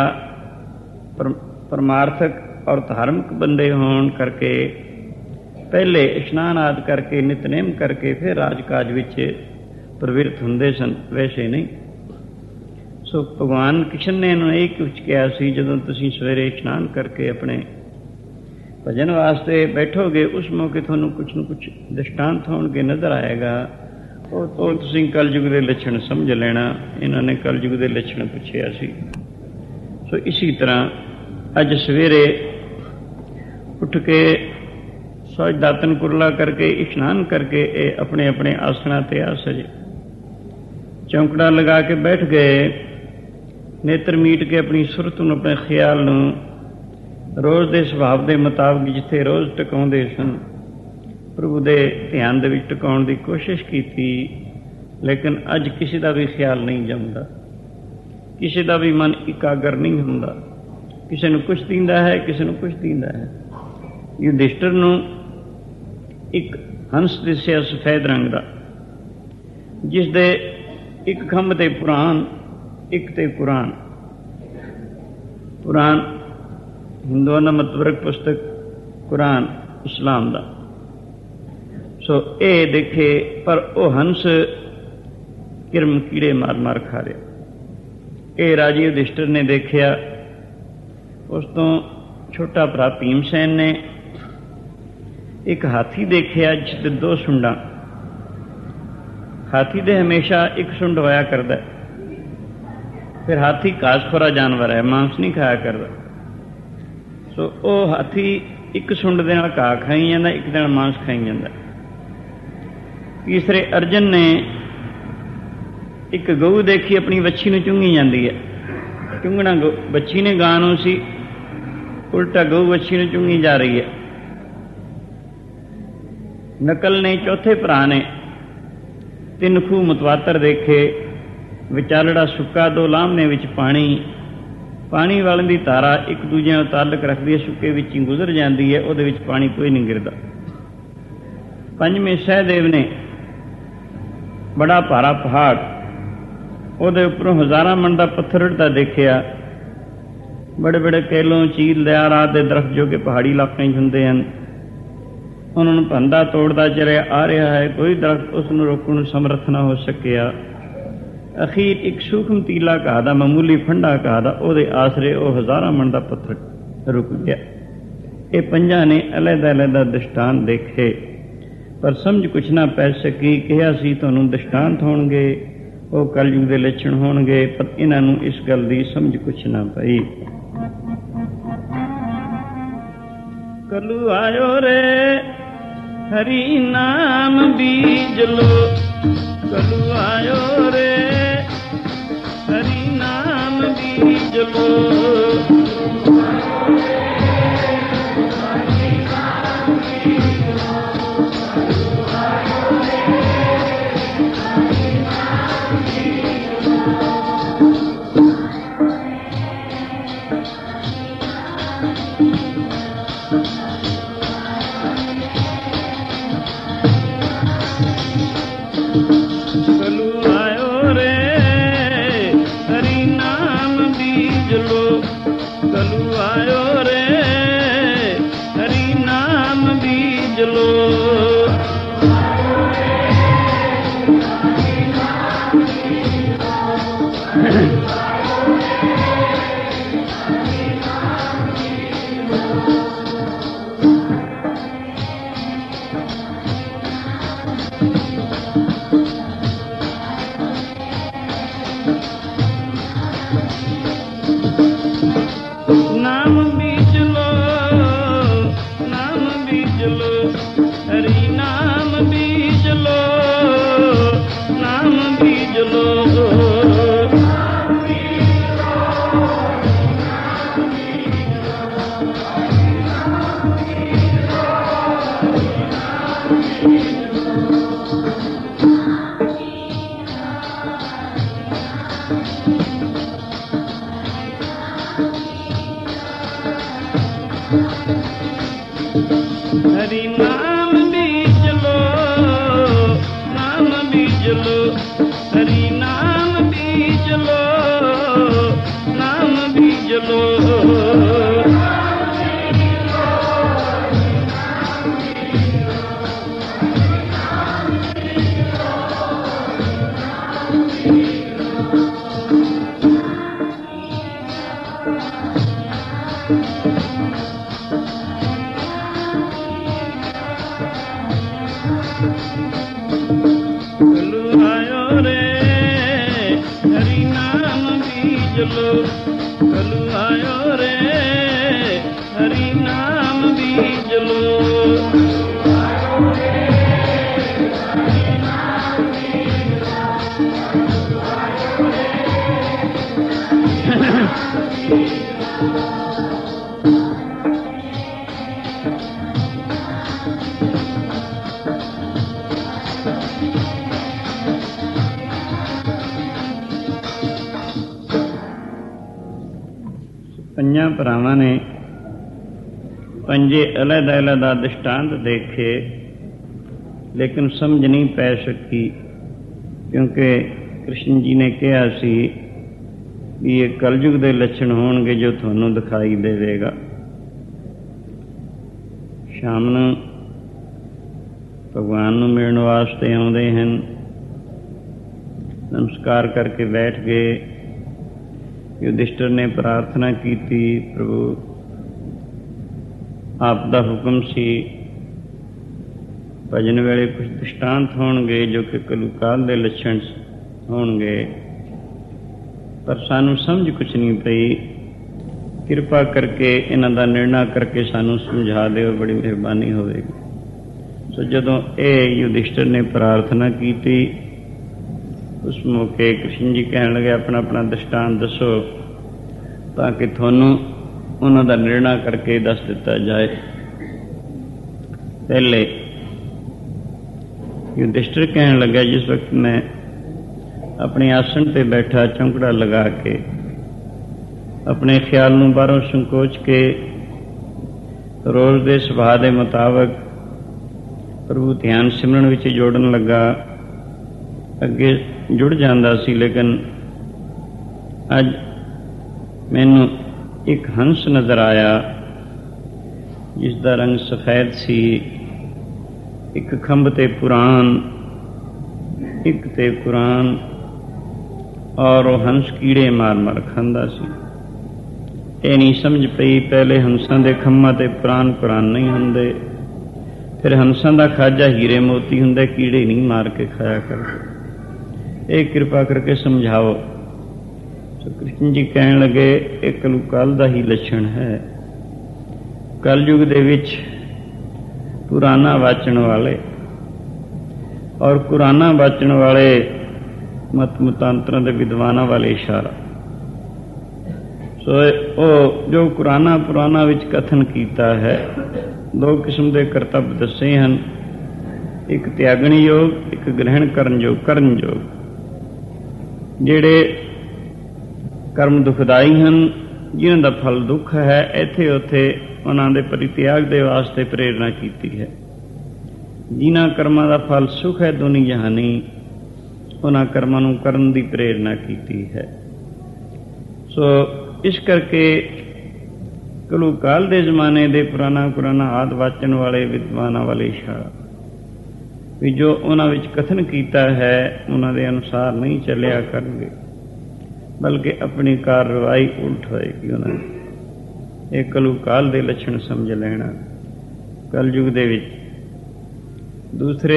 A: ਪਰਮਾਰਥਕ ਔਰ ਧਾਰਮਿਕ ਬੰਦੇ ਹੋਣ ਕਰਕੇ ਪਹਿਲੇ ਇਸ਼ਨਾਨ ਆਦਿ ਕਰਕੇ, ਨਿਤਨੇਮ ਕਰਕੇ, ਫਿਰ ਰਾਜਕਾਜ ਵਿੱਚ ਪ੍ਰਵਿਰਤ ਹੁੰਦੇ ਸਨ, ਵੈਸੇ ਨਹੀਂ। ਸੋ ਭਗਵਾਨ ਕ੍ਰਿਸ਼ਨ ਨੇ ਇਹਨੂੰ ਇਹ ਕੁਝ ਕਿਹਾ ਸੀ, ਜਦੋਂ ਤੁਸੀਂ ਸਵੇਰੇ ਇਸ਼ਨਾਨ ਕਰਕੇ ਆਪਣੇ ਭਜਨ ਵਾਸਤੇ ਬੈਠੋਗੇ, ਉਸ ਮੌਕੇ ਤੁਹਾਨੂੰ ਕੁਛ ਨਾ ਕੁਛ ਦ੍ਰਿਸ਼ਟਾਂਤ ਹੋਣਗੇ, ਨਜ਼ਰ ਆਏਗਾ। ਉਹ ਤੁਸੀਂ ਕਲਯੁਗ ਦੇ ਲੱਛਣ ਸਮਝ ਲੈਣਾ। ਇਹਨਾਂ ਨੇ ਕਲਯੁਗ ਦੇ ਲੱਛਣ ਪੁੱਛਿਆ ਸੀ। ਸੋ ਇਸੀ ਤਰ੍ਹਾਂ ਅੱਜ ਸਵੇਰੇ ਉੱਠ ਕੇ ਸੋਚ ਦਾਤਨ ਕੁਰਲਾ ਕਰਕੇ, ਇਸ਼ਨਾਨ ਕਰਕੇ, ਇਹ ਆਪਣੇ ਆਪਣੇ ਆਸਣਾਂ 'ਤੇ ਆ ਸਜੇ, ਚੌਂਕੜਾ ਲਗਾ ਕੇ ਬੈਠ ਗਏ। ਨੇਤਰ ਮੀਟ ਕੇ ਆਪਣੀ ਸੁਰਤ ਨੂੰ, ਆਪਣੇ ਖਿਆਲ ਨੂੰ ਰੋਜ਼ ਦੇ ਸੁਭਾਵ ਦੇ ਮੁਤਾਬਕ ਜਿੱਥੇ ਰੋਜ਼ ਟਿਕਾਉਂਦੇ ਸਨ, ਪ੍ਰਭੂ ਦੇ ਧਿਆਨ ਦੇ ਵਿੱਚ ਟਿਕਾਉਣ ਦੀ ਕੋਸ਼ਿਸ਼ ਕੀਤੀ। ਲੇਕਿਨ ਅੱਜ ਕਿਸੇ ਦਾ ਵੀ ਖਿਆਲ ਨਹੀਂ ਜੰਮਦਾ, ਕਿਸੇ ਦਾ ਵੀ ਮਨ ਇਕਾਗਰ ਨਹੀਂ ਹੁੰਦਾ। ਕਿਸੇ ਨੂੰ ਕੁਛ ਦਿੰਦਾ ਹੈ, ਕਿਸੇ ਨੂੰ ਕੁਛ ਦਿੰਦਾ ਹੈ। ਯੁਧਿਸ਼ਟਰ ਨੂੰ ਇੱਕ ਹੰਸ ਦਿਸਿਆ ਸਫੈਦ ਰੰਗ ਦਾ, ਜਿਸ ਦੇ ਇੱਕ ਖੰਭ ਤੇ ਪੁਰਾਣ ਇੱਕ ਤੇ ਕੁਰਾਨ। ਕੁਰਾਨ ਹਿੰਦੂਆਂ ਦਾ ਮਤਵਰਕ ਪੁਸਤਕ, ਕੁਰਾਨ ਇਸਲਾਮ ਦਾ। ਸੋ ਇਹ ਦੇਖੇ, ਪਰ ਉਹ ਹੰਸ ਕਿਰਮ ਕੀੜੇ ਮਾਰ ਮਾਰ ਖਾ ਰਿਹਾ। ਇਹ ਰਾਜੇ ਯੁਧਿਸ਼ਟਰ ਨੇ ਦੇਖਿਆ। ਉਸ ਤੋਂ ਛੋਟਾ ਭਰਾ ਭੀਮ ਸੈਨ ਨੇ ਇੱਕ ਹਾਥੀ ਦੇਖਿਆ ਜਿਸ ਦੇ 2 ਸੁੰਡਾਂ। ਹਾਥੀ ਦੇ ਹਮੇਸ਼ਾ ਇੱਕ ਸੁੰਡ ਹੋਇਆ ਕਰਦਾ। ਫਿਰ ਹਾਥੀ ਘਾਸਖੋਰਾ ਜਾਨਵਰ ਹੈ, ਮਾਂਸ ਨਹੀਂ ਖਾਇਆ ਕਰਦਾ। ਸੋ ਉਹ ਹਾਥੀ ਇੱਕ ਸੁੰਡ ਦੇ ਨਾਲ ਘਾਹ ਖਾਈ ਜਾਂਦਾ, ਇੱਕ ਦੇ ਨਾਲ ਮਾਂਸ ਖਾਈ ਜਾਂਦਾ। ਤੀਸਰੇ ਅਰਜਨ ਨੇ ਇੱਕ ਗਊ ਦੇਖੀ, ਆਪਣੀ ਵੱਛੀ ਨੂੰ ਚੁੰਗੀ ਜਾਂਦੀ ਹੈ। ਚੁੰਗਣਾ ਵੱਛੀ ਨੇ ਗਾਂ ਨੂੰ ਸੀ, ਉਲਟਾ ਗਊ ਵੱਛੀ ਨੂੰ ਚੁੰਗੀ ਜਾ ਰਹੀ ਹੈ। ਨਕਲ ਨੇ, ਚੌਥੇ ਭਰਾ ਨੇ 3 ਖੂਹ ਮੁਤਵਾਤਰ ਦੇਖੇ। ਵਿਚਾਲੜਾ ਸੁੱਕਾ, 2 ਲਾਹਮਣੇ ਵਿੱਚ ਪਾਣੀ ਵਾਲੇ ਦੀ ਧਾਰਾ ਇੱਕ ਦੂਜੇ ਨਾਲ ਤਾਲੁਕ ਰੱਖਦੀ ਹੈ, ਸੁੱਕੇ ਵਿੱਚ ਹੀ ਗੁਜ਼ਰ ਜਾਂਦੀ ਹੈ, ਉਹਦੇ ਵਿੱਚ ਪਾਣੀ ਕੋਈ ਨਹੀਂ ਗਿਰਦਾ। 5ਵੇਂ ਸਹਿਦੇਵ ਨੇ ਬੜਾ ਭਾਰਾ ਪਹਾੜ, ਉਹਦੇ ਉੱਪਰੋਂ ਹਜ਼ਾਰਾਂ ਮਣ ਦਾ ਪੱਥਰ ਉੱਡਦਾ ਦੇਖਿਆ। ਬੜੇ ਬੜੇ ਕੇਲੋਂ, ਚੀਲ, ਦਿਆਰ ਆਦਿ ਦੇ ਦਰਖਤ ਜੋ ਕਿ ਪਹਾੜੀ ਇਲਾਕਿਆਂ 'ਚ ਹੁੰਦੇ ਹਨ, ਉਹਨਾਂ ਨੂੰ ਭੰਦਾ ਤੋੜਦਾ ਚਲਿਆ ਆ ਰਿਹਾ ਹੈ। ਕੋਈ ਦਰਖਤ ਉਸ ਨੂੰ ਰੋਕਣ ਨੂੰ ਸਮਰੱਥ ਨਾ ਹੋ ਸਕਿਆ। ਅਖੀਰ ਇੱਕ ਸੂਖਮ ਤੀਲਾ ਘਾਹ ਦਾ, ਮਾਮੂਲੀ ਫੰਡਾ ਘਾਹ ਦਾ, ਉਹਦੇ ਆਸਰੇ ਉਹ ਹਜ਼ਾਰਾਂ ਮਣ ਦਾ ਪੱਥਰ ਰੁਕ ਗਿਆ। ਇਹ 5 ਨੇ ਅਲੱਗ-ਅਲੱਗ ਦ੍ਰਿਸ਼ਟਾਂਤ ਦੇਖੇ, ਪਰ ਸਮਝ ਕੁਛ ਨਾ ਪੈ ਸਕੀ। ਕਿਹਾ ਸੀ ਤੁਹਾਨੂੰ ਦ੍ਰਿਸ਼ਟਾਂਤ ਹੋਣਗੇ, ਉਹ ਕਲਯੁਗ ਦੇ ਲੱਛਣ ਹੋਣਗੇ, ਪਰ ਇਹਨਾਂ ਨੂੰ ਇਸ ਗੱਲ ਦੀ ਸਮਝ ਕੁਛ ਨਾ ਪਈ। ਕਲੂ ਆਇਓ ਰੇ ਹਰੀ ਨਾਮ ਬੀਜ ਲੋ, ਕਲੂ ਆਇਓ ਰੇ ਹਰੀ ਨਾਮ ਬੀਜ ਲੋ। हरि नाम बीज लो, नाम बीज लो, हरि नाम बीज लो, नाम बीज लो। कलु आयो रे हरि नाम बीज लो। ਪੰਜਾਂ ਭਰਾਵਾਂ ਨੇ ਪੰਜੇ ਅਲੱਗ-ਅਲੱਗ ਦ੍ਰਿਸ਼ਟਾਂਤ ਦੇਖੇ, ਲੇਕਿਨ ਸਮਝ ਨਹੀਂ ਪੈ ਸਕੀ, ਕਿਉਂਕਿ ਕ੍ਰਿਸ਼ਨ ਜੀ ਨੇ ਕਿਹਾ ਸੀ ਵੀ ਇਹ ਕਲਯੁਗ ਦੇ ਲੱਛਣ ਹੋਣਗੇ ਜੋ ਤੁਹਾਨੂੰ ਦਿਖਾਈ ਦੇਵੇਗਾ। ਸ਼ਾਮ ਨੂੰ ਭਗਵਾਨ ਨੂੰ ਮਿਲਣ ਵਾਸਤੇ ਆਉਂਦੇ ਹਨ, ਨਮਸਕਾਰ ਕਰਕੇ ਬੈਠ ਗਏ। ਯੁਧਿਸ਼ਟਰ ਨੇ ਪ੍ਰਾਰਥਨਾ ਕੀਤੀ, ਪ੍ਰਭੂ ਆਪ ਦਾ ਹੁਕਮ ਸੀ ਭਜਨ ਵੇਲੇ ਕੁਝ ਦ੍ਰਿਸ਼ਟਾਂਤ ਹੋਣਗੇ ਜੋ ਕਿ ਕਲਯੁਗ ਦੇ ਲੱਛਣ ਹੋਣਗੇ, ਪਰ ਸਾਨੂੰ ਸਮਝ ਕੁਛ ਨਹੀਂ ਪਈ। ਕਿਰਪਾ ਕਰਕੇ ਇਹਨਾਂ ਦਾ ਨਿਰਣਾ ਕਰਕੇ ਸਾਨੂੰ ਸਮਝਾ ਦਿਓ, ਬੜੀ ਮਿਹਰਬਾਨੀ ਹੋਵੇਗੀ। ਸੋ ਜਦੋਂ ਇਹ ਯੁਧਿਸ਼ਟਰ ਨੇ ਪ੍ਰਾਰਥਨਾ ਕੀਤੀ, ਉਸ ਮੌਕੇ ਕ੍ਰਿਸ਼ਨ ਜੀ ਕਹਿਣ ਲੱਗੇ ਆਪਣਾ ਆਪਣਾ ਦ੍ਰਿਸ਼ਟਾਂਤ ਦੱਸੋ ਤਾਂ ਕਿ ਤੁਹਾਨੂੰ ਉਹਨਾਂ ਦਾ ਨਿਰਣਾ ਕਰਕੇ ਦੱਸ ਦਿੱਤਾ ਜਾਏ। ਪਹਿਲੇ ਯੁਧਿਸ਼ਟਰ ਕਹਿਣ ਲੱਗਾ, ਜਿਸ ਵਕਤ ਮੈਂ ਆਪਣੇ ਆਸਣ ਤੇ ਬੈਠਾ ਚੌਂਕੜਾ ਲਗਾ ਕੇ ਆਪਣੇ ਖਿਆਲ ਨੂੰ ਬਾਹਰੋਂ ਸੰਕੋਚ ਕੇ ਰੋਜ਼ ਦੇ ਸੁਭਾਅ ਦੇ ਮੁਤਾਬਕ ਪ੍ਰਭੂ ਧਿਆਨ ਸਿਮਰਨ ਵਿੱਚ ਜੋੜਨ ਲੱਗਾ, ਅੱਗੇ ਜੁੜ ਜਾਂਦਾ ਸੀ। ਲੇਕਿਨ ਅੱਜ ਮੈਨੂੰ ਇੱਕ ਹੰਸ ਨਜ਼ਰ ਆਇਆ ਜਿਸ ਦਾ ਰੰਗ ਸਫੈਦ ਸੀ, ਇੱਕ ਖੰਭ ਤੇ ਪੁਰਾਣ, ਇੱਕ ਤੇ ਕੁਰਾਨ, ਔਰ ਉਹ ਹੰਸ ਕੀੜੇ ਮਾਰ ਮਾਰ ਖਾਂਦਾ ਸੀ। ਇਹ ਨਹੀਂ ਸਮਝ ਪਈ, ਪਹਿਲੇ ਹੰਸਾਂ ਦੇ ਖੰਭਾਂ ਤੇ ਪੁਰਾਣ ਕੁਰਾਨ ਨਹੀਂ ਹੁੰਦੇ, ਫਿਰ ਹੰਸਾਂ ਦਾ ਖਾਜਾ ਹੀਰੇ ਮੋਤੀ ਹੁੰਦੇ, ਕੀੜੇ ਨਹੀਂ ਮਾਰ ਕੇ ਖਾਇਆ ਕਰਦੇ। ਇਹ ਕਿਰਪਾ ਕਰਕੇ ਸਮਝਾਓ। ਸੋ ਕ੍ਰਿਸ਼ਨ ਜੀ ਕਹਿਣ ਲੱਗੇ, ਇਹ ਕਲਯੁਗ ਦਾ ਹੀ ਲੱਛਣ ਹੈ। ਕਲਯੁਗ ਦੇ ਵਿੱਚ ਪੁਰਾਣਾ ਵਾਚਣ ਵਾਲੇ ਔਰ ਕੁਰਾਨਾ ਵਾਚਣ ਵਾਲੇ ਮਤ ਮਤਾਂਤਰਾਂ ਦੇ ਵਿਦਵਾਨਾਂ ਵਾਲੇ ਇਸ਼ਾਰਾ। ਸੋ ਉਹ ਜੋ ਕੁਰਾਨਾ ਪੁਰਾਣਾ ਵਿੱਚ ਕਥਨ ਕੀਤਾ ਹੈ, ਦੋ ਕਿਸਮ ਦੇ ਕਰਤੱਵ ਦੱਸੇ ਹਨ, ਇੱਕ ਤਿਆਗਣ ਯੋਗ, ਇੱਕ ਗ੍ਰਹਿਣ ਕਰਨ ਯੋਗ। ਜਿਹੜੇ ਕਰਮ ਦੁਖਦਾਈ ਹਨ, ਜਿਨ੍ਹਾਂ ਦਾ ਫਲ ਦੁੱਖ ਹੈ, ਇੱਥੇ ਉੱਥੇ ਉਹਨਾਂ ਦੇ ਪਰਿਤਿਆਗ ਦੇ ਵਾਸਤੇ ਪ੍ਰੇਰਨਾ ਕੀਤੀ ਹੈ। ਜਿਨ੍ਹਾਂ ਕਰਮਾਂ ਦਾ ਫਲ ਸੁਖ ਹੈ ਦੁਨੀ ਜਹਾਨੀ, ਉਹਨਾਂ ਕਰਮਾਂ ਨੂੰ ਕਰਨ ਦੀ ਪ੍ਰੇਰਨਾ ਕੀਤੀ ਹੈ। ਸੋ ਇਸ ਕਰਕੇ ਕਲਯੁਗ ਕਾਲ ਦੇ ਜ਼ਮਾਨੇ ਦੇ ਪੁਰਾਣਾ ਕੁਰਾਨਾ ਆਦਿ ਵਾਚਣ ਵਾਲੇ ਵਿਦਵਾਨਾਂ ਵਾਲੇ ਇਸ਼ਾਰਾ ਵੀ ਜੋ ਉਹਨਾਂ ਵਿੱਚ ਕਥਨ ਕੀਤਾ ਹੈ ਉਹਨਾਂ ਦੇ ਅਨੁਸਾਰ ਨਹੀਂ ਚੱਲਿਆ ਕਰਨਗੇ, ਬਲਕਿ ਆਪਣੀ ਕਾਰਵਾਈ ਉਲਟ ਹੋਏਗੀ ਉਹਨਾਂ ਦੀ। ਇਹ ਕਲਯੁਗ ਕਾਲ ਦੇ ਲੱਛਣ ਸਮਝ ਲੈਣਾ। ਕਲਯੁਗ ਦੇ ਵਿੱਚ ਦੂਸਰੇ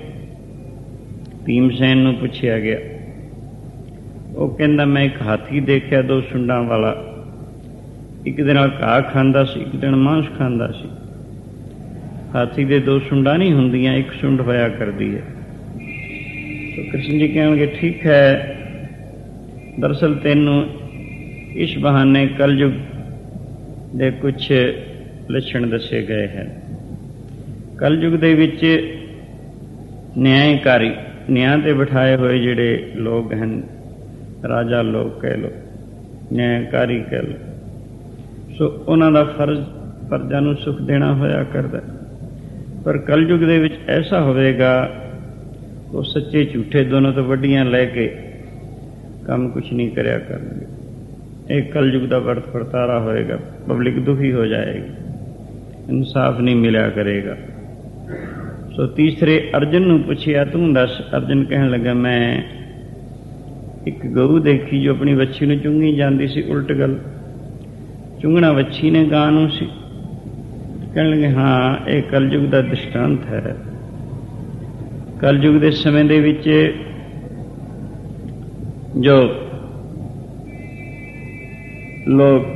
A: ਭੀਮਸੈਨ ਨੂੰ ਪੁੱਛਿਆ ਗਿਆ, ਉਹ ਕਹਿੰਦਾ ਮੈਂ ਇੱਕ ਹਾਥੀ ਦੇਖਿਆ, ਦੋ ਸੁੰਡਾਂ ਵਾਲਾ, ਇੱਕ ਦੇ ਨਾਲ ਘਾਹ ਖਾਂਦਾ ਸੀ, ਇੱਕ ਦਿਨ ਮਾਂਸ ਖਾਂਦਾ ਸੀ। ਹਾਥੀ ਦੇ ਦੋ ਸੁੰਡਾਂ ਨਹੀਂ ਹੁੰਦੀਆਂ, ਇੱਕ ਸੁੰਡ ਹੋਇਆ ਕਰਦੀ ਹੈ। ਸੋ ਕ੍ਰਿਸ਼ਨ ਜੀ ਕਹਿਣਗੇ ਠੀਕ ਹੈ, ਦਰਅਸਲ ਤੈਨੂੰ ਇਸ ਬਹਾਨੇ ਕਲਯੁਗ ਦੇ ਕੁਛ ਲੱਛਣ ਦੱਸੇ ਗਏ ਹਨ। ਕਲਯੁਗ ਦੇ ਵਿੱਚ ਨਿਆਂਕਾਰੀ, ਨਿਆਂ ਤੇ ਬਿਠਾਏ ਹੋਏ ਜਿਹੜੇ ਲੋਕ ਹਨ, ਰਾਜਾ ਲੋਕ ਕਹਿ ਲਓ, ਨਿਆਂਕਾਰੀ ਕਹਿ ਲਓ, ਸੋ ਉਹਨਾਂ ਦਾ ਫਰਜ਼ ਪ੍ਰਜਾ ਨੂੰ ਸੁਖ ਦੇਣਾ ਹੋਇਆ ਕਰਦਾ। ਪਰ ਕਲਯੁਗ ਦੇ ਵਿੱਚ ਐਸਾ ਹੋਵੇਗਾ, ਉਹ ਸੱਚੇ ਝੂਠੇ ਦੋਨੋਂ ਤੋਂ ਵੱਡੀਆਂ ਲੈ ਕੇ ਕੰਮ ਕੁਛ ਨਹੀਂ ਕਰਿਆ ਕਰਨਗੇ। ਇਹ ਕਲਯੁਗ ਦਾ ਵਰਤ ਵਰਤਾਰਾ ਹੋਏਗਾ, ਪਬਲਿਕ ਦੁਖੀ ਹੋ ਜਾਏਗੀ, ਇਨਸਾਫ ਨਹੀਂ ਮਿਲਿਆ ਕਰੇਗਾ। ਸੋ ਤੀਸਰੇ ਅਰਜਨ ਨੂੰ ਪੁੱਛਿਆ, ਤੂੰ ਦੱਸ। ਅਰਜਨ ਕਹਿਣ ਲੱਗਾ, ਮੈਂ ਇੱਕ ਗਊ ਦੇਖੀ ਜੋ ਆਪਣੀ ਵੱਛੀ ਨੂੰ ਚੁੰਗੀ ਜਾਂਦੀ ਸੀ। ਉਲਟ ਗੱਲ, ਚੁੰਗਣਾ ਵੱਛੀ ਨੇ ਗਾਂ ਨੂੰ ਸੀ। ਕਹਿਣ ਲੱਗੇ ਹਾਂ, ਇਹ ਕਲਯੁਗ ਦਾ ਦ੍ਰਿਸ਼ਟਾਂਤ ਹੈ। ਕਲਯੁਗ ਦੇ ਸਮੇਂ ਦੇ ਵਿੱਚ ਜੋ ਲੋਕ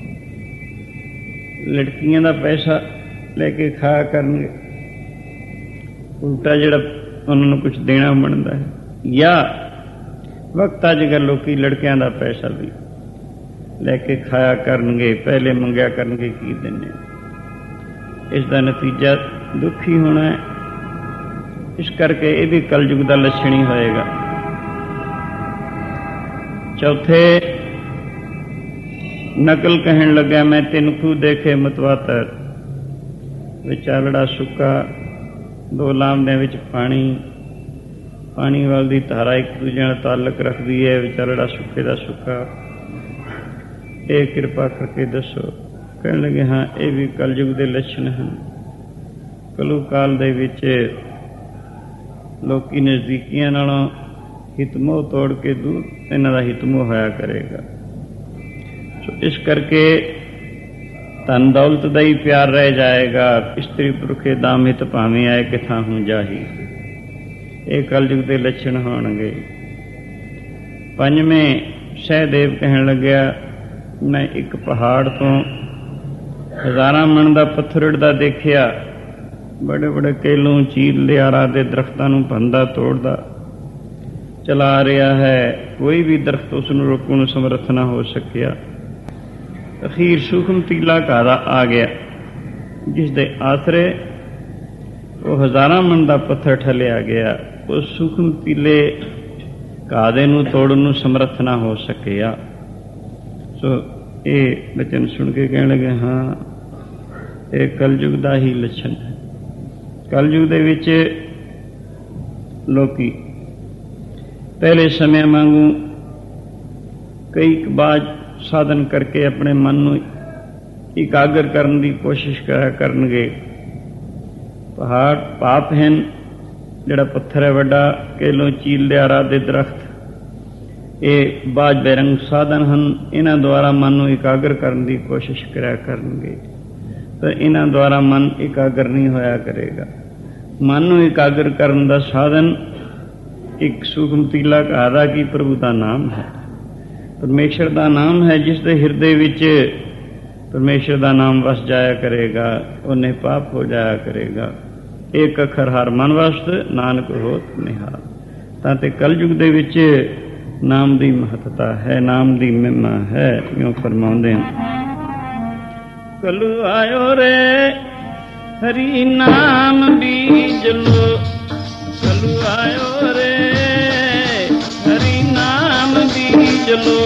A: ਲੜਕੀਆਂ ਦਾ ਪੈਸਾ ਲੈ ਕੇ ਖਾਇਆ ਕਰਨਗੇ, ਉਲਟਾ ਜਿਹੜਾ ਉਹਨਾਂ ਨੂੰ ਕੁਛ ਦੇਣਾ ਬਣਦਾ ਹੈ, ਜਾਂ ਵਕਤ ਅੱਜ ਕੱਲ੍ਹ ਲੋਕੀ ਲੜਕਿਆਂ ਦਾ ਪੈਸਾ ਵੀ ਲੈ ਕੇ ਖਾਇਆ ਕਰਨਗੇ, ਪਹਿਲੇ ਮੰਗਿਆ ਕਰਨਗੇ ਕੀ ਦਿੰਦੇ। ਇਸ ਦਾ ਨਤੀਜਾ ਦੁਖੀ ਹੋਣਾ ਹੈ। ਇਸ ਕਰਕੇ ਇਹ ਵੀ ਕਲਯੁਗ ਦਾ ਲੱਛਣ ਹੀ ਹੋਏਗਾ। ਚੌਥੇ ਨਕਲ ਕਹਿਣ ਲੱਗਾ, ਮੈਂ ਤਿੰਨ ਖੂਹ ਦੇਖੇ ਮਤਵਾਤਰ, ਵਿਚਾਲੜਾ ਸੁੱਕਾ, ਦੋ ਲਾਂਭਿਆਂ ਵਿੱਚ ਪਾਣੀ, ਪਾਣੀ ਵੱਲ ਦੀ ਧਾਰਾ ਇੱਕ ਦੂਜੇ ਨਾਲ ਤਾਲੁਕ ਰੱਖਦੀ ਹੈ, ਵਿਚਾਲੜਾ ਸੁੱਕੇ ਦਾ ਸੁੱਕਾ। ਇਹ ਕਿਰਪਾ ਕਰਕੇ ਦੱਸੋ। ਕਹਿਣ ਲੱਗੇ ਹਾਂ ਇਹ ਵੀ ਕਲਯੁਗ ਦੇ ਲੱਛਣ ਹਨ। ਕਲਯੁਗ ਕਾਲ ਦੇ ਵਿੱਚ ਲੋਕੀ ਨਜ਼ਦੀਕੀਆਂ ਨਾਲੋਂ ਹਿਤਮੋਹ ਤੋੜ ਕੇ ਦੂਰ ਇਹਨਾਂ ਦਾ ਹਿਤਮੋਹ ਹੋਇਆ ਕਰੇਗਾ। ਸੋ ਇਸ ਕਰਕੇ ਧਨ ਦੌਲਤ ਦਾ ਹੀ ਪਿਆਰ ਰਹਿ ਜਾਏਗਾ। ਇਸਤਰੀ ਪੁਰਖੇ ਦਾਮ ਹਿਤ ਭਾਵੇਂ ਆਏ ਕਿਥਾਂ ਹੂੰ ਜਾਹੀ। ਇਹ ਕਲਯੁਗ ਦੇ ਲੱਛਣ ਹੋਣਗੇ। ਪੰਜਵੇਂ ਸਹਿਦੇਵ ਕਹਿਣ ਲੱਗਿਆ ਮੈਂ ਇੱਕ ਪਹਾੜ ਤੋਂ ਹਜ਼ਾਰਾਂ ਮਣ ਦਾ ਪੱਥਰ ਉੱਡਦਾ ਦੇਖਿਆ। ਬੜੇ ਬੜੇ ਕੇਲੋਂ ਚੀਲ ਲਿਆਰਾ ਦੇ ਦਰਖਤਾਂ ਨੂੰ ਭੰਦਾ ਤੋੜਦਾ ਚਲਾ ਰਿਹਾ ਹੈ। ਕੋਈ ਵੀ ਦਰਖਤ ਉਸ ਨੂੰ ਰੋਕਣ ਨੂੰ ਸਮਰੱਥ ਨਾ ਹੋ ਸਕਿਆ। ਅਖੀਰ ਸੂਖਮ ਤੀਲਾ ਘਾਹ ਆ ਗਿਆ, ਜਿਸ ਦੇ ਆਸਰੇ ਉਹ ਹਜ਼ਾਰਾਂ ਮਣ ਦਾ ਪੱਥਰ ਠੱਲਿਆ ਗਿਆ। ਉਸ ਸੂਖਮ ਤੀਲੇ ਘਾਹ ਦੇ ਨੂੰ ਤੋੜਨ ਨੂੰ ਸਮਰੱਥ ਨਾ ਹੋ ਸਕਿਆ। ਸੋ ਇਹ ਬਚਨ ਸੁਣ ਕੇ ਕਹਿਣ ਲੱਗੇ ਹਾਂ ਇਹ ਕਲਯੁਗ ਦਾ ਹੀ ਲੱਛਣ ਹੈ। ਕਲਯੁਗ ਦੇ ਵਿੱਚ ਲੋਕੀ ਪਹਿਲੇ ਸਮਿਆਂ ਵਾਂਗੂ ਕਈ ਬਾਜ ਸਾਧਨ ਕਰਕੇ ਆਪਣੇ ਮਨ ਨੂੰ ਇਕਾਗਰ ਕਰਨ ਦੀ ਕੋਸ਼ਿਸ਼ ਕਰਿਆ ਕਰਨਗੇ। ਪਹਾੜ ਪਾਪ ਹਨ, ਜਿਹੜਾ ਪੱਥਰ ਹੈ ਵੱਡਾ, ਕੇਲੋਂ ਚੀਲ ਲਿਆਰਾ ਦੇ ਦਰਖਤ, ਇਹ ਬਾਜ ਬੇਰੰਗ ਸਾਧਨ ਹਨ। ਇਹਨਾਂ ਦੁਆਰਾ ਮਨ ਨੂੰ ਇਕਾਗਰ ਕਰਨ ਦੀ ਕੋਸ਼ਿਸ਼ ਕਰਿਆ ਕਰਨਗੇ, ਤਾਂ ਇਹਨਾਂ ਦੁਆਰਾ ਮਨ ਇਕਾਗਰ ਨਹੀਂ ਹੋਇਆ ਕਰੇਗਾ। ਮਨ ਨੂੰ ਇਕਾਗਰ ਕਰਨ ਦਾ ਸਾਧਨ ਇੱਕ ਸੂਖਮ ਤੀਲਾ ਘਾਹ ਦਾ ਕੀ ਪ੍ਰਭੂ ਦਾ ਨਾਮ ਹੈ, ਪਰਮੇਸ਼ਰ ਦਾ ਨਾਮ ਹੈ। ਜਿਸ ਦੇ ਹਿਰਦੇ ਵਿੱਚ ਪਰਮੇਸ਼ਰ ਦਾ ਨਾਮ ਵਸ ਜਾਇਆ ਕਰੇਗਾ, ਉਹਨੇ ਪਾਪ ਹੋ ਜਾਇਆ ਕਰੇਗਾ। ਇੱਕ ਅੱਖਰ ਹਰ ਮਨ ਵਸਤ, ਨਾਨਕ ਹੋਤ ਨਿਹਾਲ। ਤਾਂ ਤੇ ਕਲਯੁਗ ਦੇ ਵਿੱਚ ਨਾਮ ਦੀ ਮਹੱਤਤਾ ਹੈ, ਨਾਮ ਦੀ ਮਹਿਮਾ ਹੈ। ਇਉਂ ਫਰਮਾਉਂਦੇ ਹਨ ਕਲੂ ਆਇਓ ਰੇ ਹਰੀ ਨਾਮ ਬੀਜ ਲੋ। ਕਲੂ ਆਇਓ ਰੇ ਹਰੀ ਨਾਮ ਬੀਜ ਲੋ।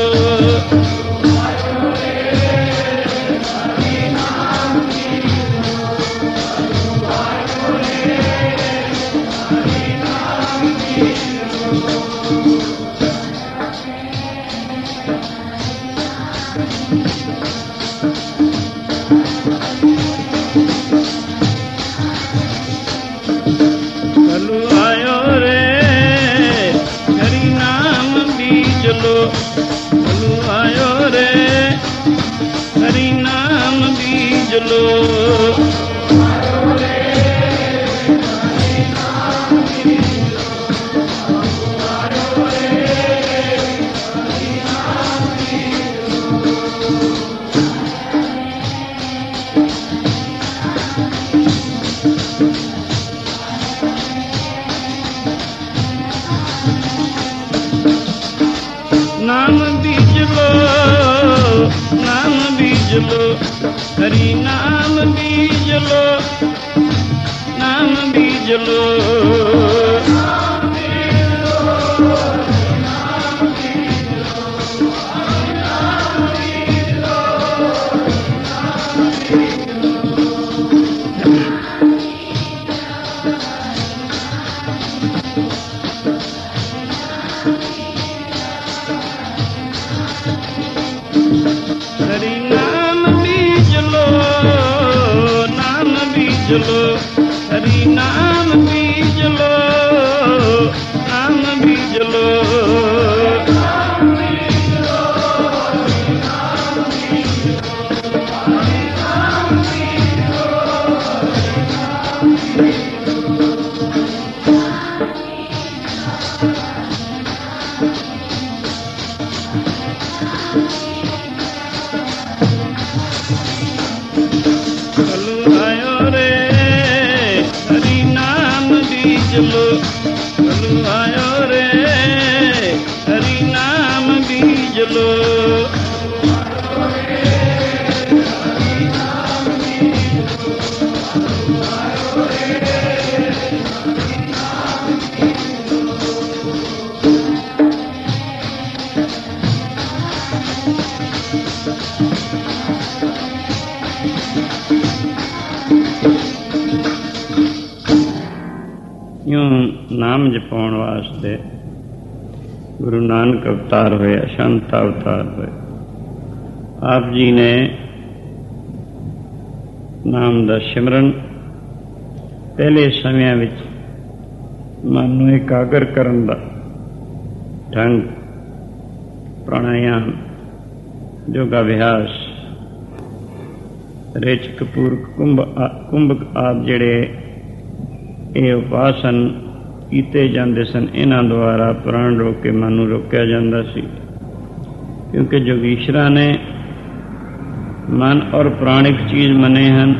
A: हरि नाम बीज लो, नाम बीज लो। हरि नाम बीज लो, नाम बीज लो। आयो रे हरि नाम बीज लो। नाम जपाउण वास्ते गुरु नानक अवतार होया, संत अवतार होए। ਆਪ ਜੀ ਨੇ ਨਾਮ ਦਾ ਸਿਮਰਨ ਪਹਿਲੇ ਸਮਿਆਂ ਵਿੱਚ ਮਨ ਨੂੰ ਇਕਾਗਰ ਕਰਨ ਦਾ ਢੰਗ, ਪ੍ਰਾਣਾਯਾਮ, ਯੋਗਾ ਅਭਿਆਸ, ਰੇਚਕ, ਪੂਰਕ, ਕੁੰਭਕ ਆਦਿ ਜਿਹੜੇ ਇਹ ਉਪਾਸਨ ਕੀਤੇ ਜਾਂਦੇ ਸਨ, ਇਹਨਾਂ ਦੁਆਰਾ ਪ੍ਰਾਣ ਰੋਕ ਕੇ ਮਨ ਨੂੰ ਰੋਕਿਆ ਜਾਂਦਾ ਸੀ। ਕਿਉਂਕਿ ਯੋਗੀਸ਼ਰਾਂ ਨੇ ਮਨ ਔਰ ਪ੍ਰਾਣ ਇੱਕ ਚੀਜ਼ ਮੰਨੇ ਹਨ।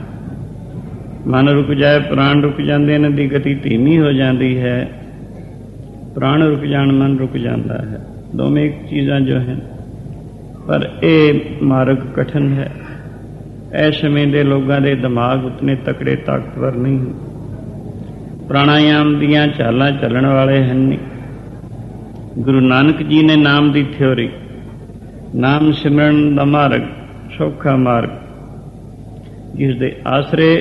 A: ਮਨ ਰੁਕ ਜਾਏ, ਪ੍ਰਾਣ ਰੁਕ ਜਾਂਦੇ, ਇਹਨਾਂ ਦੀ ਗਤੀ ਧੀਮੀ ਹੋ ਜਾਂਦੀ ਹੈ। ਪ੍ਰਾਣ ਰੁਕ ਜਾਣ, ਮਨ ਰੁਕ ਜਾਂਦਾ ਹੈ, ਦੋਵੇਂ ਇੱਕ ਚੀਜ਼ਾਂ ਜੋ ਹਨ। ਪਰ ਇਹ ਮਾਰਗ ਕਠਿਨ ਹੈ। ਇਸ ਸਮੇਂ ਦੇ ਲੋਕਾਂ ਦੇ ਦਿਮਾਗ ਉਤਨੇ ਤਕੜੇ, ਤਾਕਤਵਰ ਨਹੀਂ। ਪ੍ਰਾਣਾਯਾਮ ਦੀਆਂ ਚਾਲਾਂ ਚੱਲਣ ਵਾਲੇ ਹਨ ਨਹੀਂ। ਗੁਰੂ ਨਾਨਕ ਜੀ ਨੇ ਨਾਮ ਦੀ ਥਿਉਰੀ, ਨਾਮ ਸਿਮਰਨ ਦਾ ਮਾਰਗ, ਸੌਖਾ ਮਾਰਗ, ਜਿਸ ਦੇ ਆਸਰੇ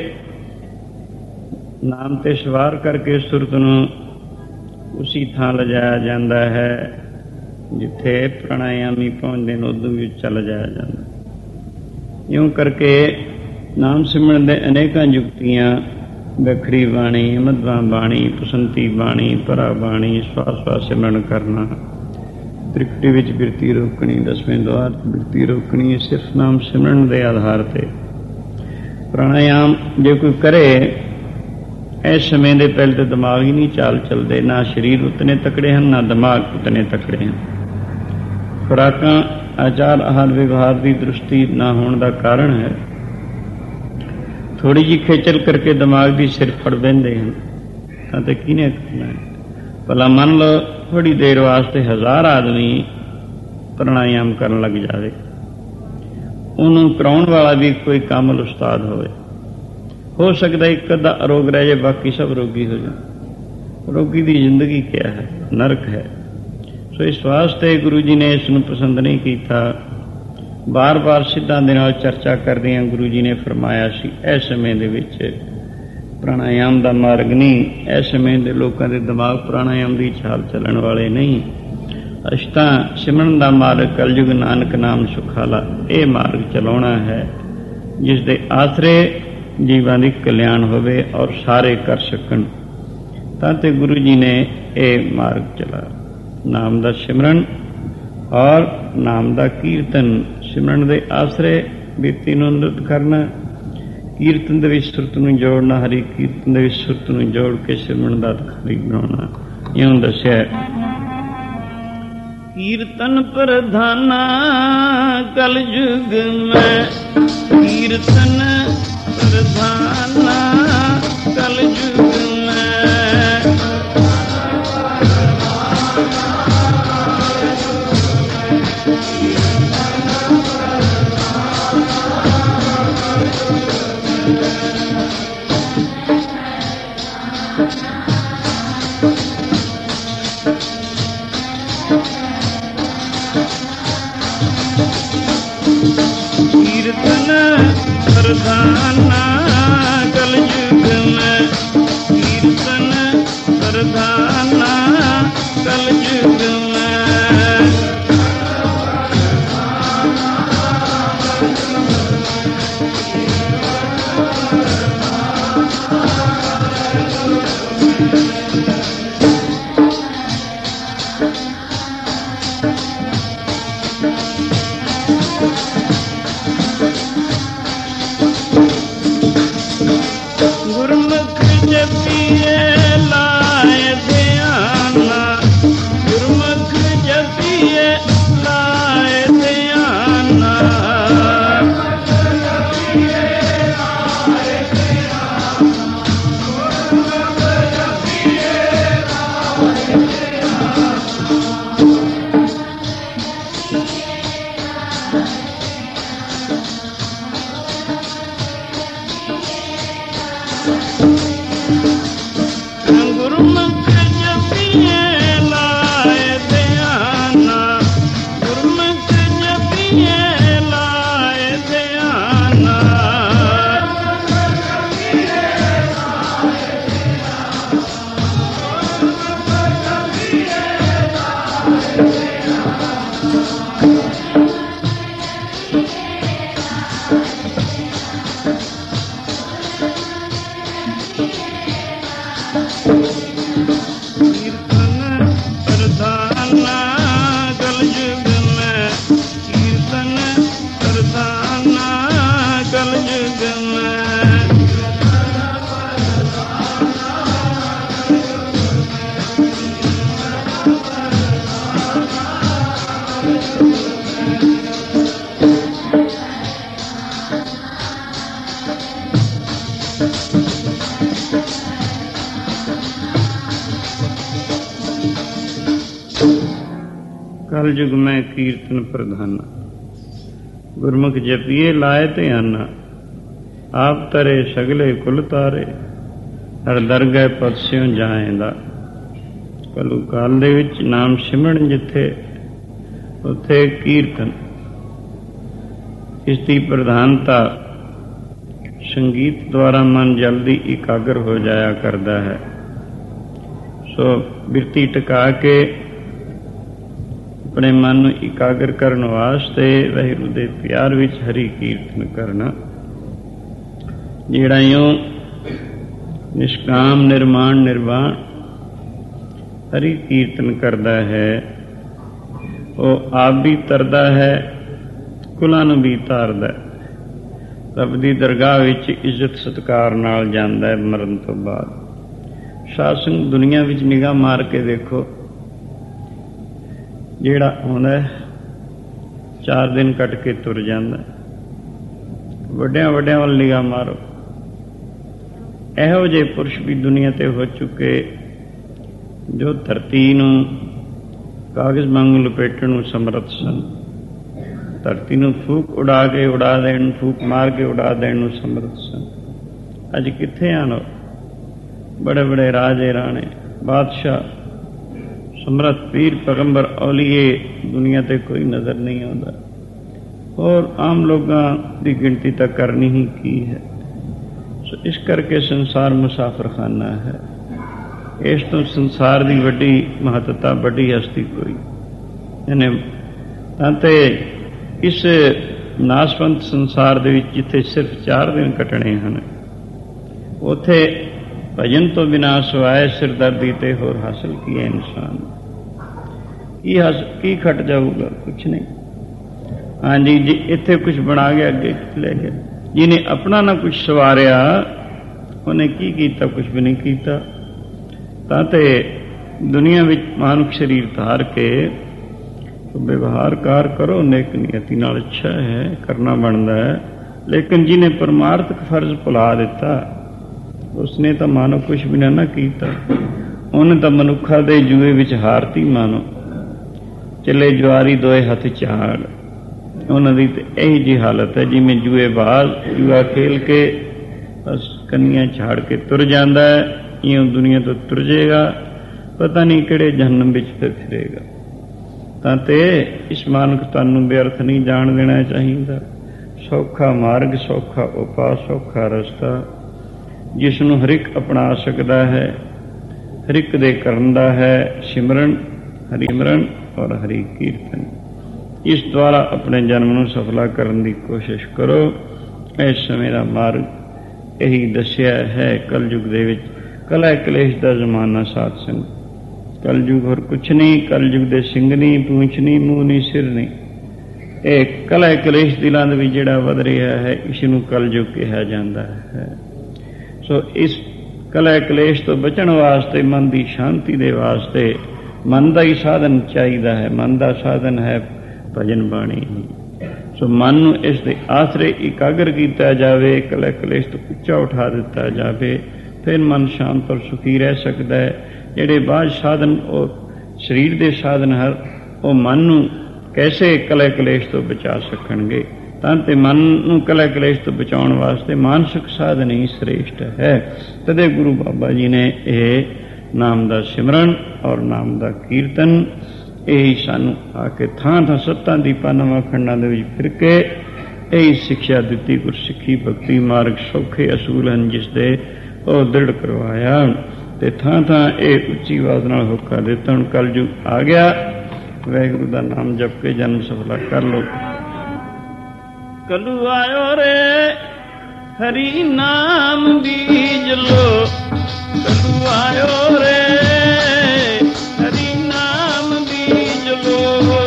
A: ਨਾਮ ਤੇ ਸਵਾਰ ਕਰਕੇ ਸੁਰਤ ਨੂੰ ਉਸੀ ਥਾਂ ਲਿਜਾਇਆ ਜਾਂਦਾ ਹੈ ਜਿੱਥੇ ਪ੍ਰਾਣਾਯਾਮੀ ਪਹੁੰਚਦੇ ਨੇ, ਉਦੋਂ ਵੀ ਚੱਲ ਜਾਇਆ ਜਾਂਦਾ। ਇਉਂ ਕਰਕੇ ਨਾਮ ਸਿਮਰਨ ਦੇ ਅਨੇਕਾਂ ਯੁਕਤੀਆਂ, ਵੱਖਰੀ ਬਾਣੀ, ਮਧਵਾ ਬਾਣੀ, ਪਸੰਤੀ ਬਾਣੀ, ਭਰਾ ਬਾਣੀ, ਸਵਾਸ ਸਿਮਰਨ ਕਰਨਾ, ਤ੍ਰਿਕਟੀ ਵਿੱਚ ਬਿਰਤੀ ਰੋਕਣੀ, 10ਵੇਂ ਦੁਆਰ ਬਿਰਤੀ ਰੋਕਣੀ, ਇਹ ਸਿਰਫ ਨਾਮ ਸਿਮਰਨ ਦੇ ਆਧਾਰ ਤੇ। ਪ੍ਰਾਣਾਯਾਮ ਜੇ ਕੋਈ ਕਰੇ, ਇਸ ਸਮੇਂ ਦੇ ਪਹਿਲੇ ਤਾਂ ਦਿਮਾਗ ਹੀ ਨਹੀਂ ਚਾਲ ਚੱਲਦੇ, ਨਾ ਸਰੀਰ ਉਤਨੇ ਤਕੜੇ ਹਨ, ਨਾ ਦਿਮਾਗ ਉਤਨੇ ਤਕੜੇ ਹਨ। ਖੁਰਾਕਾਂ, ਆਚਾਰ, ਆਹਾਰ ਵਿਵਹਾਰ ਦੀ ਦ੍ਰਿਸ਼ਟੀ ਨਾ ਹੋਣ ਦਾ ਕਾਰਨ ਹੈ ਥੋੜੀ ਜਿਹੀ ਖੇਚਲ ਕਰਕੇ ਦਿਮਾਗ ਦੀ ਸਿਰ ਫੜ ਬਹਿੰਦੇ ਹਨ। ਤਾਂ ਤੇ ਕਿਹਨੇ ਕਰਨਾ ਹੈ? ਭਲਾ ਮੰਨ ਲਓ ਥੋੜੀ ਦੇਰ ਵਾਸਤੇ 1000 ਆਦਮੀ ਪ੍ਰਾਣਾਯਾਮ ਕਰਨ ਲੱਗ ਜਾਵੇ, ਉਹਨੂੰ ਕਰਾਉਣ ਵਾਲਾ ਵੀ ਕੋਈ ਕਾਮਲ ਉਸਤਾਦ ਹੋਵੇ। ਹੋ ਸਕਦਾ ਇੱਕ ਅੱਧਾ ਅਰੋਗ ਰਹਿ ਜਾਏ, ਬਾਕੀ ਸਭ ਰੋਗੀ ਹੋ ਜਾਣ। ਰੋਗੀ ਦੀ ਜ਼ਿੰਦਗੀ ਕਿਆ ਹੈ? ਨਰਕ ਹੈ। ਸੋ ਇਸ ਵਾਸਤੇ ਗੁਰੂ ਜੀ ਨੇ ਇਸ ਨੂੰ ਪਸੰਦ ਨਹੀਂ ਕੀਤਾ। ਬਾਰ-ਬਾਰ ਸਿੱਧਾਂ ਦੇ ਨਾਲ ਚਰਚਾ ਕਰਦਿਆਂ ਗੁਰੂ ਜੀ ਨੇ ਫਰਮਾਇਆ ਸੀ, ਇਸ ਸਮੇਂ ਦੇ ਵਿੱਚ ਪ੍ਰਾਣਾਯਾਮ ਦਾ ਮਾਰਗ ਨਹੀਂ। ਇਸ ਸਮੇਂ ਦੇ ਲੋਕਾਂ ਦੇ ਦਿਮਾਗ ਪ੍ਰਾਣਾਯਾਮ ਦੀ ਚਾਲ ਚੱਲਣ ਵਾਲੇ ਨਹੀਂ। ਅਸੀਂ ਤਾਂ ਸਿਮਰਨ ਦਾ ਮਾਰਗ, ਕਲਯੁਗ ਨਾਨਕ ਨਾਮ ਸੁਖਾਲਾ, ਇਹ ਮਾਰਗ ਚਲਾਉਣਾ ਹੈ ਜਿਸ ਦੇ ਆਸਰੇ ਜੀਵਾਂ ਦੀ ਕਲਿਆਣ ਹੋਵੇ ਔਰ ਸਾਰੇ ਕਰ ਸਕਣ। ਤਾਂ ਤੇ ਗੁਰੂ ਜੀ ਨੇ ਇਹ ਮਾਰਗ ਚਲਾਇਆ, ਨਾਮ ਦਾ ਸਿਮਰਨ ਔਰ ਨਾਮ ਦਾ ਕੀਰਤਨ। ਸਿਮਰਨ ਦੇ ਆਸਰੇ ਬਿਰਤੀ ਨੂੰ ਅੰਮ੍ਰਿਤ ਕਰਨਾ, ਕੀਰਤਨ ਦੇ ਵਿੱਚ ਸੁਰਤ ਨੂੰ ਜੋੜਨਾ, ਹਰੀ ਕੀਰਤਨ ਦੇ ਵਿੱਚ ਸੁਰਤ ਨੂੰ ਜੋੜ ਕੇ ਸਿਮਰਨ ਦਾ ਅਧਿਕਾਰੀ ਬਣਾਉਣਾ। ਇਉਂ ਦੱਸਿਆ, ਕੀਰਤਨ ਪ੍ਰਧਾਨਾ ਕਲਯੁਗ ਮੈਂ, ਕੀਰਤਨ ਪ੍ਰਧਾਨਾ ਕਲਯੁਗ ਮੈਂ। ਕੀਰਤਨ ਪ੍ਰਧਾਨਾ ਕਲਯੁਗ ਮੈਂ, ਕੀਰਤਨ ਪ੍ਰਧਾਨਾ ਕਲਯੁਗ ਮੈਂ। ਗੁਰਮੁਖ ਜਪੀਏ ਲਾਏ ਧਿਆਨਾ, ਗੁਰਮੁਖ ਜਪੀਏ ਲਾਏ ਧਿਆਨਾ। कल युग में कीर्तन प्रधाना। गुरमुख जपिए लाए ध्याना, आप तरे सगले कुल तारे, हर दरगह पदस्यों जाएंदा। कलू काल दे विच नाम सिमरन जिथे उथे कीर्तन। इसकी प्रधानता संगीत द्वारा मन जल्दी इकागर हो जाया करता है। सो बिरती टिका के अपने मन नूं इकागर करन वास्ते वाहिगुरू दे प्यार विच हरि कीर्तन करना। जिहड़ा यूं निष्काम निर्माण निर्वाण हरि कीर्तन करता है, वो आप भी तरदा है, कुलां नूं भी तारदा है। रब दी दरगाह विच इज्जत सत्कार नाल जांदा है मरण तो बाद। साध संग दुनिया विच निगाह मार के देखो, ਜਿਹੜਾ ਆਉਂਦਾ 4 दिन ਕੱਟ ਕੇ ਤੁਰ ਜਾਂਦਾ। ਵੱਡਿਆਂ ਵੱਡਿਆਂ ਵੱਲ ਨਿਗਾਹ ਮਾਰੋ, ਇਹੋ ਜਿਹੇ ਪੁਰਸ਼ ਵੀ ਦੁਨੀਆ ਤੇ ਹੋ ਚੁੱਕੇ ਜੋ ਧਰਤੀ ਨੂੰ ਕਾਗਜ਼ ਵਾਂਗੂ ਲਪੇਟਣ ਨੂੰ ਸਮਰੱਥ ਸਨ। ਧਰਤੀ ਨੂੰ ਫੂਕ ਉਡਾ ਕੇ ਉਡਾ ਦੇਣ, ਫੂਕ ਮਾਰ ਕੇ ਉਡਾ ਦੇਣ ਨੂੰ ਸਮਰੱਥ ਸਨ। ਅੱਜ ਕਿੱਥੇ ਆਣ ਬੜੇ ਬੜੇ ਰਾਜੇ ਰਾਣੇ ਬਾਦਸ਼ਾਹ ਸਮਰੱਥ ਪੀਰ ਪੈਗੰਬਰ ਔਲੀਏ ਦੁਨੀਆ ਤੇ ਕੋਈ ਨਜ਼ਰ ਨਹੀਂ ਆਉਂਦਾ। ਔਰ ਆਮ ਲੋਕਾਂ ਦੀ ਗਿਣਤੀ ਤਾਂ ਕਰਨੀ ਹੀ ਕੀ ਹੈ। ਸੋ ਇਸ ਕਰਕੇ ਸੰਸਾਰ ਮੁਸਾਫਰਖਾਨਾ ਹੈ। ਇਸ ਤੋਂ ਸੰਸਾਰ ਦੀ ਵੱਡੀ ਮਹੱਤਤਾ, ਵੱਡੀ ਹਸਤੀ ਕੋਈ ਇਹਨੇ ਤਾਂ ਤੇ ਇਸ ਨਾਸਵੰਤ ਸੰਸਾਰ ਦੇ ਵਿੱਚ ਜਿੱਥੇ ਸਿਰਫ 4 ਦਿਨ ਕੱਟਣੇ ਹਨ, ਉੱਥੇ ਭਜਨ ਤੋਂ ਬਿਨਾਂ ਸਵਾਏ ਸਿਰਦਰਦੀ ਤੇ ਹੋਰ ਹਾਸਲ ਕੀ ਹੈ ਇਨਸਾਨ? ਕੀ ਖਟ ਜਾਊਗਾ? ਕੁਛ ਨਹੀਂ। ਹਾਂਜੀ ਜੀ, ਇੱਥੇ ਕੁਛ ਬਣਾ ਗਿਆ, ਅੱਗੇ ਲੈ ਗਿਆ। ਜਿਹਨੇ ਆਪਣਾ ਨਾ ਕੁਛ ਸਵਾਰਿਆ, ਉਹਨੇ ਕੀ ਕੀਤਾ? ਕੁਛ ਵੀ ਨਹੀਂ ਕੀਤਾ। ਤਾਂ ਤੇ ਦੁਨੀਆ ਵਿੱਚ ਮਾਨੁਖ ਸਰੀਰ ਧਾਰ ਕੇ ਵਿਵਹਾਰ ਕਾਰ ਕਰੋ ਨੇਕ ਨੀਅਤੀ ਨਾਲ, ਅੱਛਾ ਹੈ, ਕਰਨਾ ਬਣਦਾ ਹੈ। ਲੇਕਿਨ ਜਿਹਨੇ ਪਰਮਾਰਥਕ ਫਰਜ਼ ਭੁਲਾ ਦਿੱਤਾ, ਉਸਨੇ ਤਾਂ ਮਾਨੋ ਕੁਛ ਵੀ ਨਾ ਕੀਤਾ। ਉਹਨੇ ਤਾਂ ਮਨੁੱਖਾਂ ਦੇ ਜੂਏ ਵਿੱਚ ਹਾਰਤੀ ਮਾਨੋ। ਚੱਲੇ ਜੁਆਰੀ ਦੋਏ ਹੱਥ ਝਾੜ। ਉਹਨਾਂ ਦੀ ਤਾਂ ਇਹੀ ਜਿਹੀ ਹਾਲਤ ਹੈ ਜਿਵੇਂ ਜੂਏਬਾਜ਼ ਜੂਆ ਖੇਲ ਕੇ ਬਸ ਕੰਨੀਆਂ ਛਾੜ ਕੇ ਤੁਰ ਜਾਂਦਾ ਹੈ। ਇਉਂ ਦੁਨੀਆ ਤੋਂ ਤੁਰ ਜਾਏਗਾ, ਪਤਾ ਨਹੀਂ ਕਿਹੜੇ ਜਹੰਨਮ ਵਿੱਚ ਫਿਰੇਗਾ। ਤਾਂ ਤੇ ਇਸ ਮਾਨੁਖਤਾ ਨੂੰ ਵਿਅਰਥ ਨਹੀਂ ਜਾਣ ਦੇਣਾ ਚਾਹੀਦਾ। ਸੌਖਾ ਮਾਰਗ, ਸੌਖਾ ਉਪਾਅ, ਸੌਖਾ ਰਸਤਾ ਜਿਸ ਨੂੰ ਹਰ ਇੱਕ ਅਪਣਾ ਸਕਦਾ ਹੈ, ਹਰ ਇੱਕ ਦੇ ਕਰਨ ਦਾ ਹੈ ਸਿਮਰਨ, ਹਰਿਮਰਨ ਔਰ ਹਰੀ ਕੀਰਤਨ। ਇਸ ਦੁਆਰਾ ਆਪਣੇ ਜਨਮ ਨੂੰ ਸਫਲਾ ਕਰਨ ਦੀ ਕੋਸ਼ਿਸ਼ ਕਰੋ। ਇਸ ਸਮੇਂ ਦਾ ਮਾਰਗ ਇਹੀ ਦੱਸਿਆ ਹੈ। ਕਲਯੁਗ ਦੇ ਵਿੱਚ ਕਲਹ ਕਲੇਸ਼ ਦਾ ਜ਼ਮਾਨਾ ਸਾਧ ਸੰਗ। ਕਲਯੁਗ ਹੋਰ ਕੁਛ ਨਹੀਂ। ਕਲਯੁਗ ਦੇ ਸਿੰਘ ਨਹੀਂ, ਪੂੰਛ ਨਹੀਂ, ਮੂੰਹ ਨਹੀਂ, ਸਿਰ ਨਹੀਂ। ਇਹ ਕਲਹ ਕਲੇਸ਼ ਦਿਲਾਂ ਦੇ ਵਿੱਚ ਜਿਹੜਾ ਵਧ ਰਿਹਾ ਹੈ, ਇਸ ਨੂੰ ਕਲਯੁਗ ਕਿਹਾ ਜਾਂਦਾ ਹੈ। ਸੋ ਇਸ ਕਲਹ ਕਲੇਸ਼ ਤੋਂ ਬਚਣ ਵਾਸਤੇ, ਮਨ ਦੀ ਸ਼ਾਂਤੀ ਦੇ ਵਾਸਤੇ ਮਨ ਦਾ ਹੀ ਸਾਧਨ ਚਾਹੀਦਾ ਹੈ। ਮਨ ਦਾ ਸਾਧਨ ਹੈ ਭਜਨ ਬਾਣੀ। ਸੋ ਮਨ ਨੂੰ ਇਸ ਦੇ ਆਸਰੇ ਇਕਾਗਰ ਕੀਤਾ ਜਾਵੇ, ਕਲਹ ਕਲੇਸ਼ ਤੋਂ ਉੱਚਾ ਉਠਾ ਦਿੱਤਾ ਜਾਵੇ, ਫਿਰ ਮਨ ਸ਼ਾਂਤ ਔਰ ਸੁਖੀ ਰਹਿ ਸਕਦਾ ਹੈ। ਜਿਹੜੇ ਬਾਹਰ ਸਾਧਨ ਉਹ ਸਰੀਰ ਦੇ ਸਾਧਨ ਹਨ, ਉਹ ਮਨ ਨੂੰ ਕੈਸੇ ਕਲਹ ਕਲੇਸ਼ ਤੋਂ ਬਚਾ ਸਕਣਗੇ? ਤਾਂ ਤੇ ਮਨ ਨੂੰ ਕਲਹ ਕਲੇਸ਼ ਤੋਂ ਬਚਾਉਣ ਵਾਸਤੇ ਮਾਨਸਿਕ ਸਾਧਨ ਹੀ ਸ੍ਰੇਸ਼ਟ ਹੈ। ਤਦੇ ਗੁਰੂ ਬਾਬਾ ਜੀ ਨੇ ਇਹ ਨਾਮ ਦਾ ਸਿਮਰਨ ਔਰ ਨਾਮ ਦਾ ਕੀਰਤਨ ਇਹੀ ਸਾਨੂੰ ਆ ਕੇ ਥਾਂ ਥਾਂ ਸੱਤਾਂ ਦੀਪਾਂ ਨਵਾਂ ਖੰਡਾਂ ਦੇ ਵਿੱਚ ਫਿਰ ਕੇ ਇਹੀ ਸਿੱਖਿਆ ਦਿੱਤੀ। ਗੁਰਸਿੱਖੀ ਭਗਤੀ ਮਾਰਗ ਸੌਖੇ ਅਸੂਲ ਹਨ ਜਿਸ ਦੇ ਉਹ ਦ੍ਰਿੜ ਕਰਵਾਇਆ ਤੇ ਥਾਂ ਥਾਂ ਇਹ ਉੱਚੀ ਆਵਾਜ਼ ਨਾਲ ਹੋਕਾ ਦਿੱਤਾ। ਹੁਣ ਕਲਯੁਗ ਆ ਗਿਆ, ਵਾਹਿਗੁਰੂ ਦਾ ਨਾਮ ਜਪ ਕੇ ਜਨਮ ਸਫਲਾ ਕਰ ਲਓ। ਕਲੂ ਆਇਓ ਰੇ ਹਰੀ ਨਾਮ ਬੀਜ ਲੋ, ਕਲੂ ਆਇਓ ਰੇ ਹਰੀ ਨਾਮ ਬੀਜ ਲੋ।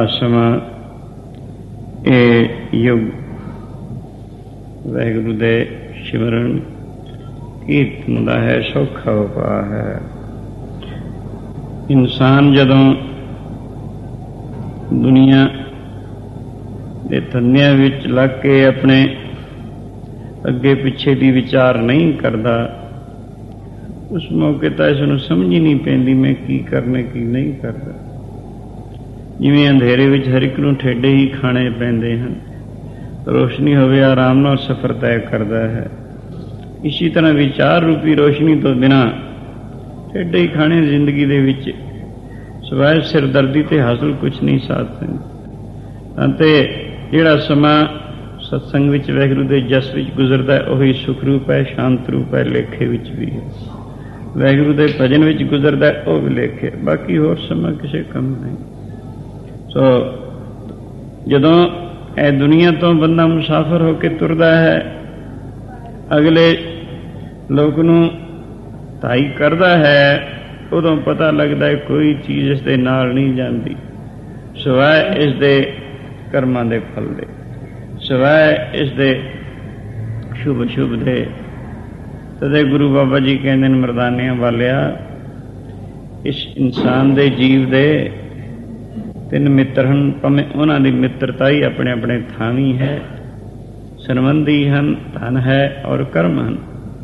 A: ਆ ਸਮਾਂ ਇਹ ਯੁੱਗ ਵਾਹਿਗੁਰੂ ਦੇ ਸਿਮਰਨ ਕੀਰਤਨ ਦਾ ਹੈ, ਸੌਖਾ ਉਪਾਅ ਹੈ। ਇਨਸਾਨ ਜਦੋਂ ਦੁਨੀਆ ਦੇ ਧੰਦਿਆਂ ਵਿੱਚ ਲੱਗ ਕੇ ਆਪਣੇ ਅੱਗੇ ਪਿੱਛੇ ਦੀ ਵਿਚਾਰ ਨਹੀਂ ਕਰਦਾ, ਉਸ ਮੌਕੇ ਤਾਂ ਇਸ ਨੂੰ ਸਮਝ ਹੀ ਨਹੀਂ ਪੈਂਦੀ ਮੈਂ ਕੀ ਕਰਨਾ ਕੀ ਨਹੀਂ ਕਰਦਾ। ਜਿਵੇਂ ਅੰਧੇਰੇ ਵਿੱਚ ਹਰ ਇੱਕ ਨੂੰ ਠੇਡੇ ਹੀ ਖਾਣੇ ਪੈਂਦੇ ਹਨ, ਰੋਸ਼ਨੀ ਹੋਵੇ ਆਰਾਮ ਨਾਲ ਸਫ਼ਰ ਤੈਅ ਕਰਦਾ ਹੈ। ਇਸੇ ਤਰ੍ਹਾਂ ਵਿਚਾਰ ਰੂਪੀ ਰੋਸ਼ਨੀ ਤੋਂ ਬਿਨਾਂ ਠੇਡੇ ਹੀ ਖਾਣੇ ਜ਼ਿੰਦਗੀ ਦੇ ਵਿੱਚ ਸਿਵਾਏ ਸਿਰਦਰਦੀ ਤੇ ਹਾਸਲ ਕੁਛ ਨਹੀਂ ਸਾਧ ਸਕਦੇ। ਅਤੇ ਜਿਹੜਾ ਸਮਾਂ ਸਤਸੰਗ ਵਿੱਚ ਵਾਹਿਗੁਰੂ ਦੇ ਜਸ ਵਿੱਚ ਗੁਜ਼ਰਦਾ ਹੈ ਉਹੀ ਸੁਖ ਰੂਪ ਹੈ, ਸ਼ਾਂਤ ਰੂਪ ਹੈ, ਲੇਖੇ ਵਿੱਚ ਵੀ ਹੈ। ਵਾਹਿਗੁਰੂ ਦੇ ਭਜਨ ਵਿੱਚ ਗੁਜ਼ਰਦਾ ਹੈ ਉਹ ਵੀ ਲੇਖੇ, ਬਾਕੀ ਹੋਰ ਸਮਾਂ ਕਿਸੇ ਕੰਮ ਨਹੀਂ। ਸੋ ਜਦੋਂ ਇਹ ਦੁਨੀਆ ਤੋਂ ਬੰਦਾ ਮੁਸਾਫਰ ਹੋ ਕੇ ਤੁਰਦਾ ਹੈ, ਅਗਲੇ ਲੋਕ ਨੂੰ ਧਾਈ ਕਰਦਾ ਹੈ, ਉਦੋਂ ਪਤਾ ਲੱਗਦਾ ਹੈ ਕੋਈ ਚੀਜ਼ ਇਸ ਦੇ ਨਾਲ ਨਹੀਂ ਜਾਂਦੀ ਸਿਵਾਏ ਇਸ ਦੇ ਕਰਮਾਂ ਦੇ ਫਲ ਦੇ, ਸਿਵਾਏ ਇਸ ਦੇ ਸ਼ੁਭ ਸ਼ੁਭ ਦੇ। ਤਦੇ ਗੁਰੂ ਬਾਬਾ ਜੀ ਕਹਿੰਦੇ ਨੇ ਮਰਦਾਨਿਆਂ ਵਾਲਿਆ, ਇਸ ਇਨਸਾਨ ਦੇ ਜੀਵ ਦੇ ਤਿੰਨ ਮਿੱਤਰ ਹਨ, ਭਾਵੇਂ ਉਹਨਾਂ ਦੀ ਮਿੱਤਰਤਾ ਹੀ ਆਪਣੇ ਆਪਣੇ ਥਾਵੀਂ ਹੈ। ਸੰਬੰਧੀ ਹਨ, ਧਨ ਹੈ ਔਰ ਕਰਮ ਹਨ।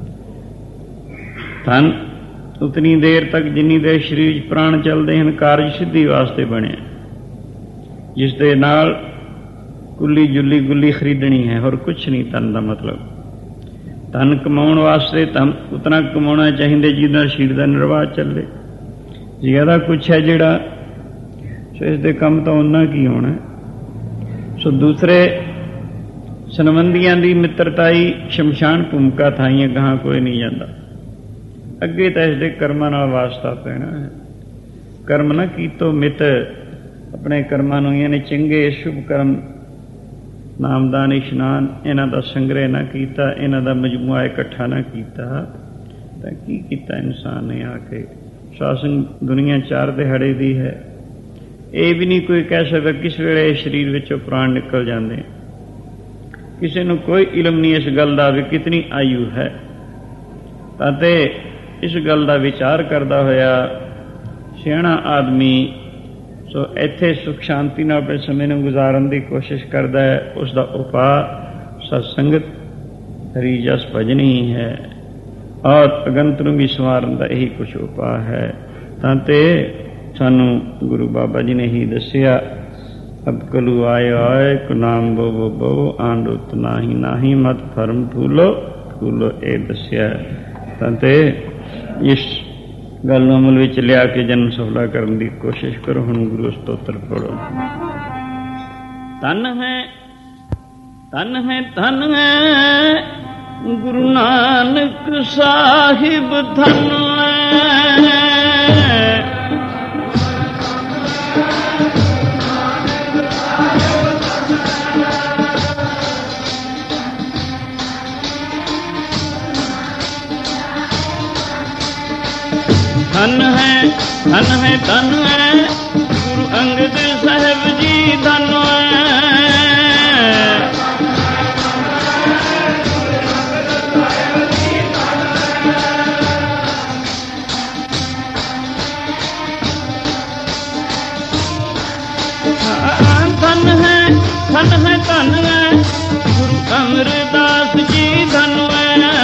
A: ਧਨ ਉਤਨੀ ਦੇਰ ਤੱਕ ਜਿੰਨੀ ਦੇਰ ਸਰੀਰ ਵਿੱਚ ਪ੍ਰਾਣ ਚੱਲਦੇ ਹਨ ਕਾਰਜ ਸਿੱਧੀ ਵਾਸਤੇ ਬਣਿਆ, ਜਿਸ ਦੇ ਨਾਲ ਕੁੱਲੀ ਜੁੱਲੀ ਗੁੱਲੀ ਖਰੀਦਣੀ ਹੈ, ਹੋਰ ਕੁਛ ਨਹੀਂ ਧਨ ਦਾ ਮਤਲਬ। ਧਨ ਕਮਾਉਣ ਵਾਸਤੇ ਤਾਂ ਉਤਨਾ ਕਮਾਉਣਾ ਚਾਹੀਦਾ ਜਿਹਦੇ ਨਾਲ ਸਰੀਰ ਦਾ ਨਿਰਵਾਹ ਚੱਲੇ। ਜ਼ਿਆਦਾ ਕੁਛ ਹੈ ਜਿਹੜਾ, ਸੋ ਇਸ ਦੇ ਕੰਮ ਤਾਂ ਓਨਾ ਕੀ ਹੋਣਾ। ਸੋ ਦੂਸਰੇ ਸੰਬੰਧੀਆਂ ਦੀ ਮਿੱਤਰਤਾ ਹੀ ਸ਼ਮਸ਼ਾਨ ਭੂਮਿਕਾ ਥਾਈਆਂ, ਗਾਹਾਂ ਕੋਈ ਨਹੀਂ ਜਾਂਦਾ। ਅੱਗੇ ਤਾਂ ਇਸ ਦੇ ਕਰਮਾਂ ਨਾਲ ਵਾਸਤਾ ਪੈਣਾ ਹੈ। ਕਰਮ ਨਾ ਕੀਤੋ ਮਿੱਤ, ਆਪਣੇ ਕਰਮਾਂ ਨੂੰ ਇਹਨੇ ਚੰਗੇ ਸ਼ੁਭ ਕਰਮ ਨਾਮਦਾਨ ਇਸ਼ਨਾਨ ਇਹਨਾਂ ਦਾ ਸੰਗ੍ਰਹਿ ਨਾ ਕੀਤਾ, ਇਹਨਾਂ ਦਾ ਮਜਮੂਆ ਇਕੱਠਾ ਨਾ ਕੀਤਾ, ਤਾਂ ਕੀ ਕੀਤਾ ਇਨਸਾਨ ਨੇ ਆ ਕੇ। ਸਾਸਨ ਦੁਨੀਆ ਚਾਰ ਦਿਹਾੜੇ ਦੀ ਹੈ, ਇਹ ਵੀ ਨਹੀਂ ਕੋਈ ਕਹਿ ਸਕਦਾ ਕਿਸ ਵੇਲੇ ਸਰੀਰ ਵਿੱਚੋਂ ਪ੍ਰਾਣ ਨਿਕਲ ਜਾਂਦੇ। ਕਿਸੇ ਨੂੰ ਕੋਈ ਇਲਮ ਨਹੀਂ ਇਸ ਗੱਲ ਦਾ ਵੀ ਕਿਤਨੀ ਆਯੂ ਹੈ। ਅਤੇ ਇਸ ਗੱਲ ਦਾ ਵਿਚਾਰ ਕਰਦਾ ਹੋਇਆ ਸਿਆਣਾ ਆਦਮੀ ਸੋ ਇੱਥੇ ਸੁਖ ਸ਼ਾਂਤੀ ਨਾਲ ਆਪਣੇ ਸਮੇਂ ਨੂੰ ਗੁਜ਼ਾਰਨ ਦੀ ਕੋਸ਼ਿਸ਼ ਕਰਦਾ ਹੈ। ਉਸ ਦਾ ਉਪਾਅ ਸਤਸੰਗਤ, ਹਰੀ ਜਸ ਭਜਨ ਹੀ ਹੈ ਔਰ ਅਗੰਤ ਨੂੰ ਵੀ ਸੰਵਾਰਨ ਦਾ ਇਹੀ ਕੁਛ ਉਪਾਅ ਹੈ। ਤਾਂ ਤੇ ਸਾਨੂੰ ਗੁਰੂ ਬਾਬਾ ਜੀ ਨੇ ਹੀ ਦੱਸਿਆ, ਅਬ ਕਲੂ ਆਏ ਆਏ ਕੋ ਨਾਮ ਬੋ ਬੋ ਆਂਡੁਤ ਨਾਹੀ ਨਾਹੀ ਮਤ ਫਰਮ ਫੂਲੋ ਫੂਲੋ, ਇਹ ਦੱਸਿਆ। ਤਾਂ ਤੇ ਇਸ ਗੱਲ ਨੂੰ ਅਮਲ ਵਿੱਚ ਲਿਆ ਕੇ ਜਨਮ ਸਫਲਾ ਕਰਨ ਦੀ ਕੋਸ਼ਿਸ਼ ਕਰੋ। ਹੁਣ ਗੁਰੂ ਸਤੋਤਰ ਪੜੋ। ਧਨ ਹੈ ਧਨ ਹੈ ਧਨ ਹੈ ਗੁਰੂ ਨਾਨਕ ਸਾਹਿਬ, ਧਨ ਹੈ ਧਨ ਹੈ ਧਨ ਹੈ ਧਨ ਹੈ ਗੁਰੂ ਅੰਗਦ ਸਾਹਿਬ ਜੀ, ਧਨ ਹੈ ਧਨ ਹੈ ਧਨ ਹੈ ਧਨ ਹੈ ਗੁਰੂ ਅਮਰਦਾਸ ਜੀ, ਧਨ ਹੈ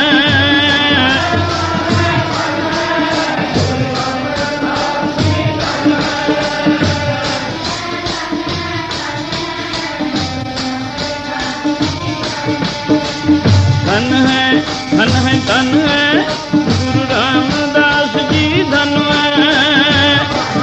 A: ਧਨ ਹੈ ਗੁਰੂ ਰਾਮਦਾਸ ਜੀ, ਧਨ ਹੈ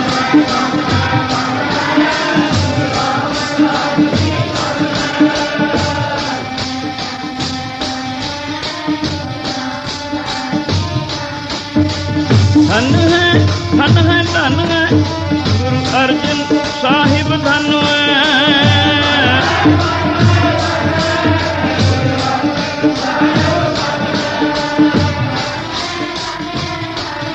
A: ਧਨ ਹੈ ਧਨ ਹੈ ਧਨ ਹੈ ਗੁਰੂ ਅਰਜਨ ਸਾਹਿਬ, ਧਨ ਹੈ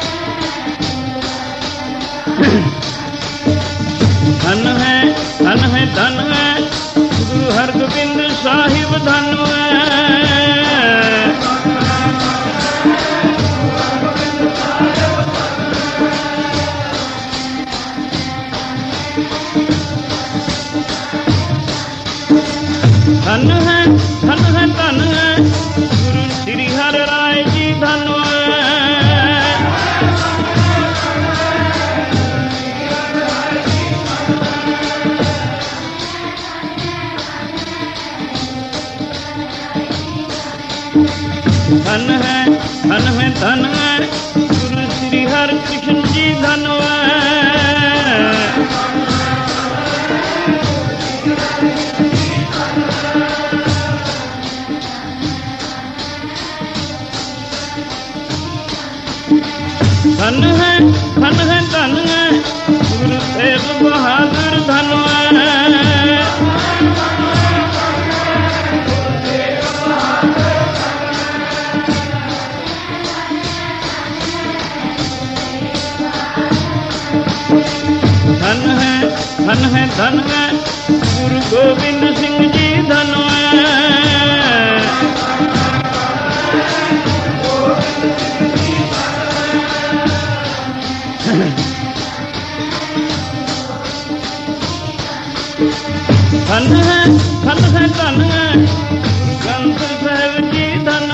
A: ਧਨ ਹੈ ਧਨ धन धन है धन है धन है गुरु श्री हरि राय जी धन धन है धन है धन है गुरु श्री हरि कृष्ण जी धन धन है धन है धन है गुरु तेग बहादुर धन धन है धन है गुरु गोविंद सिंह जी धन धन है धन है धन है गुरु ग्रंथ साहिब जी धन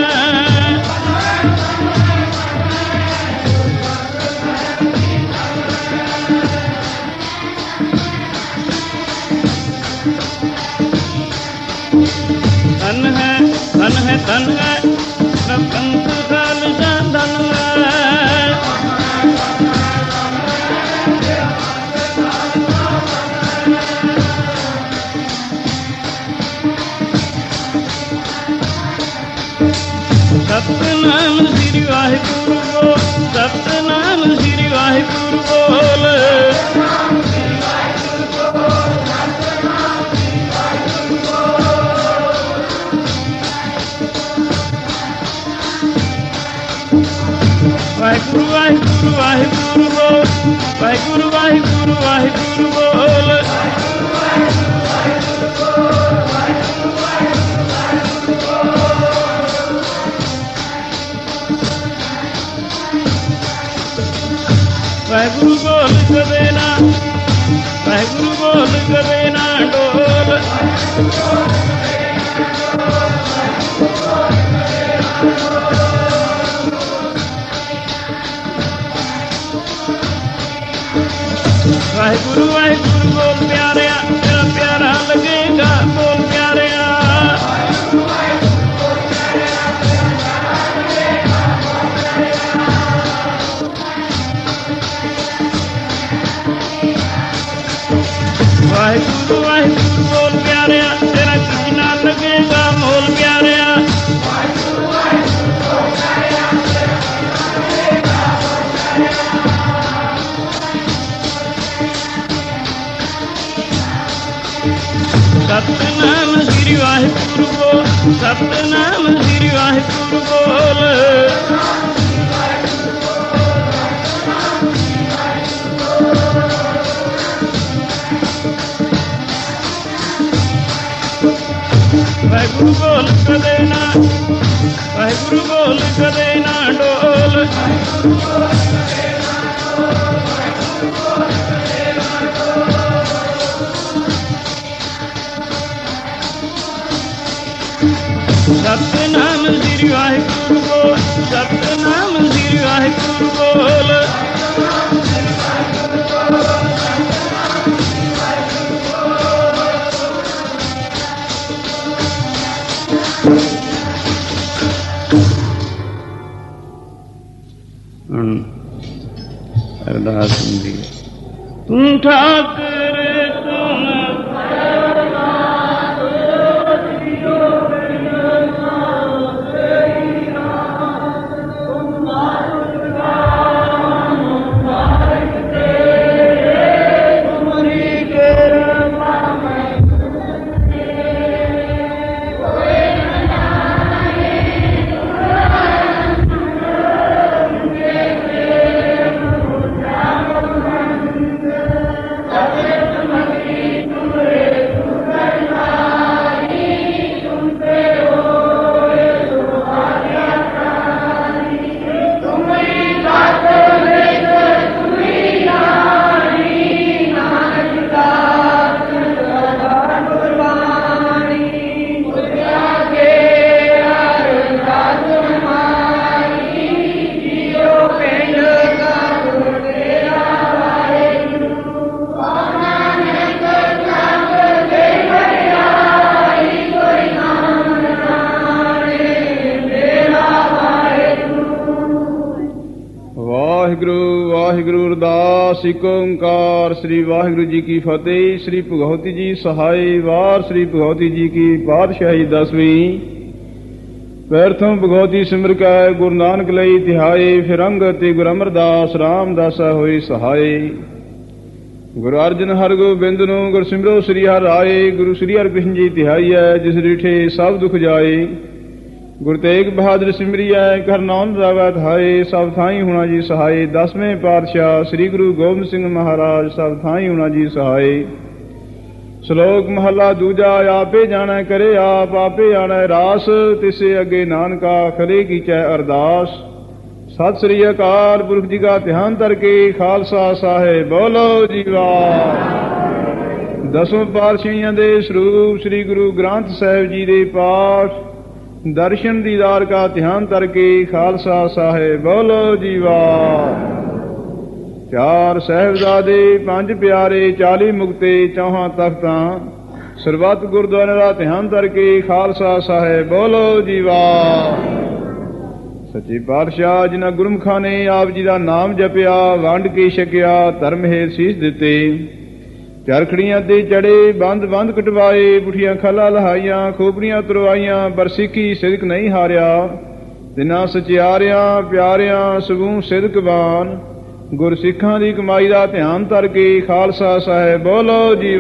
A: धन है धन है धन है ग्रंथ खालसा धन सतनाम श्री वाहिगुरु बोल सतनाम श्री वाहिगुरु बोल वाहिगुरु वाहिगुरु वाहिगुरु बोल वाहिगुरु वाहिगुरु वाहिगुरु बोल वाहिगुरु बोल कदे ना वाहिगुरु बोल कदे ना डोल वाहिगुरु वाहिगुरु बोल प्यारिया तेरा प्यारा लगेगा बोल प्यारिया वाहिगुरु वाहिगुरु बोल प्यारिया तेरा कृष्णा लगेगा मोल प्यारिया सतनाम श्री वाहिगुरु बोल सतनाम श्री वाहिगुरु बोल वाहिगुरु बोल कदे ना वाहिगुरु बोल कदे ना डोल सतनाम श्री वाहिगुरु बोल सतनाम श्री वाहिगुरु बोल अरदास हुंदी तू ठाकर तुम
B: ਵਾਹਿਗੁਰੂ ਵਾਹਿਗੁਰੂ ਅਰਦਾਸ ਏਕ ਓੰਕਾਰ। ਸ੍ਰੀ ਵਾਹਿਗੁਰੂ ਜੀ ਕੀ ਫਤਿਹ। ਸ੍ਰੀ ਭਗਵਤੀ ਜੀ ਸਹਾਈ ਵਾਰ। ਸ੍ਰੀ ਭਗਵਤੀ ਜੀ ਕੀ ਪਾਤਸ਼ਾਹੀ ਦਸਵੀਂ। ਪੈਰਥੋਂ ਭਗਵਤੀ ਸਿਮਰ ਕੈ ਗੁਰੂ ਨਾਨਕ ਲਈ ਤਿਹਾਏ। ਫਿਰ ਅੰਗਦ ਤੇ ਗੁਰੂ ਅਮਰਦਾਸ ਰਾਮਦਾਸਾ ਹੋਈ ਸਹਾਏ। ਗੁਰੂ ਅਰਜਨ ਹਰਗੋਬਿੰਦ ਨੂੰ ਗੁਰ ਸਿਮਰੋ ਸ੍ਰੀ ਹਰਿ ਰਾਏ। ਗੁਰੂ ਸ੍ਰੀ ਹਰਿਕ੍ਰਿਸ਼ਨ ਜੀ ਤਿਹਾਈਐ ਜਿਸ ਰੀਠੇ ਸਭ ਦੁਖ ਜਾਏ। ਗੁਰੂ ਤੇਗ ਬਹਾਦਰ ਸਿਮਰਿਐ ਕਰ ਨਾਮ ਰਾਵੈ ਧਾਏ। ਸਭ ਥਾਈ ਹੋਣਾ ਜੀ ਸਹਾਏ। ਦਸਵੇਂ ਪਾਤਸ਼ਾਹ ਸ੍ਰੀ ਗੁਰੂ ਗੋਬਿੰਦ ਸਿੰਘ ਮਹਾਰਾਜ ਸਭ ਥਾਈ ਹੋਣਾ ਜੀ ਸਹਾਏ। ਸ਼ਲੋਕ ਮਹੱਲਾ ਦੂਜਾ। ਆਪੇ ਜਾਣੈ ਕਰੇ ਆਪ ਆਪੇ ਜਾਣੈ ਰਾਸ। ਤਿਸੇ ਅੱਗੇ ਨਾਨਕਾ ਖਰੇ ਕੀਚੈ ਅਰਦਾਸ। ਸਤਿ ਸ੍ਰੀ ਅਕਾਲ ਪੁਰਖ ਜੀ ਕਾ ਧਿਆਨ ਧਰ ਕੇ ਖਾਲਸਾ ਸਾਹਿਬ ਬੋਲੋ ਜੀ ਵਾਹਿਗੁਰੂ। ਦਸਵੇਂ ਪਾਤਸ਼ਾਹੀਆਂ ਦੇ ਸਰੂਪ ਸ੍ਰੀ ਗੁਰੂ ਗ੍ਰੰਥ ਸਾਹਿਬ ਜੀ ਦੇ ਪਾਠ ਦਰਸ਼ਨ ਦੀਦਾਰ ਕਾ ਧਿਆਨ ਧਰ ਕੇ ਖਾਲਸਾ ਸਾਹਿਬ ਬੋਲੋ ਜੀ ਵਾਹਿਗੁਰੂ। ਚਾਰ ਸਾਹਿਬਜ਼ਾਦੇ ਪੰਜ ਪਿਆਰੇ 40 ਮੁਕਤੇ ਚੌਹਾਂ ਤਖਤਾਂ ਸਰਬੱਤ ਗੁਰਦੁਆਰੇ ਦਾ ਧਿਆਨ ਧਰ ਕੇ ਖਾਲਸਾ ਸਾਹਿਬ ਬੋਲੋ ਜੀ ਵਾਹਿਗੁਰੂ। ਸੱਚੇ ਪਾਤਸ਼ਾਹ ਜਿਨ੍ਹਾਂ ਗੁਰਮੁਖਾਂ ਨੇ ਆਪ ਜੀ ਦਾ ਨਾਮ ਜਪਿਆ ਵੰਡ ਕੇ ਛਕਿਆ ਧਰਮ ਹੇਤ ਸੀਸ ਦਿੱਤੇ। ਚਰਖੜੀਆਂ ਤੇ ਚੜੇ ਬੰਦ ਬੰਦ ਕਟਵਾਏ ਪੁੱਠੀਆਂ ਖਾਲਾਂ ਲਹਾਈਆਂ ਖੋਪਰੀਆਂ ਤੁਰਵਾਈਆਂ ਪਰ ਸਿੱਖੀ ਸਿਦਕ ਨਹੀਂ ਹਾਰਿਆ। ਤਿਨਾਂ ਸਚਿਆਰਿਆਂ ਪਿਆਰਿਆਂ ਸਗੋਂ ਸਿਦਕਵਾਨ ਗੁਰ ਸਿੱਖਾਂ ਦੀ ਕਮਾਈ ਦਾ ਧਿਆਨ ਧਰ ਕੇ ਖਾਲਸਾ ਸਾਹਿਬ ਬੋਲੋ ਜੀ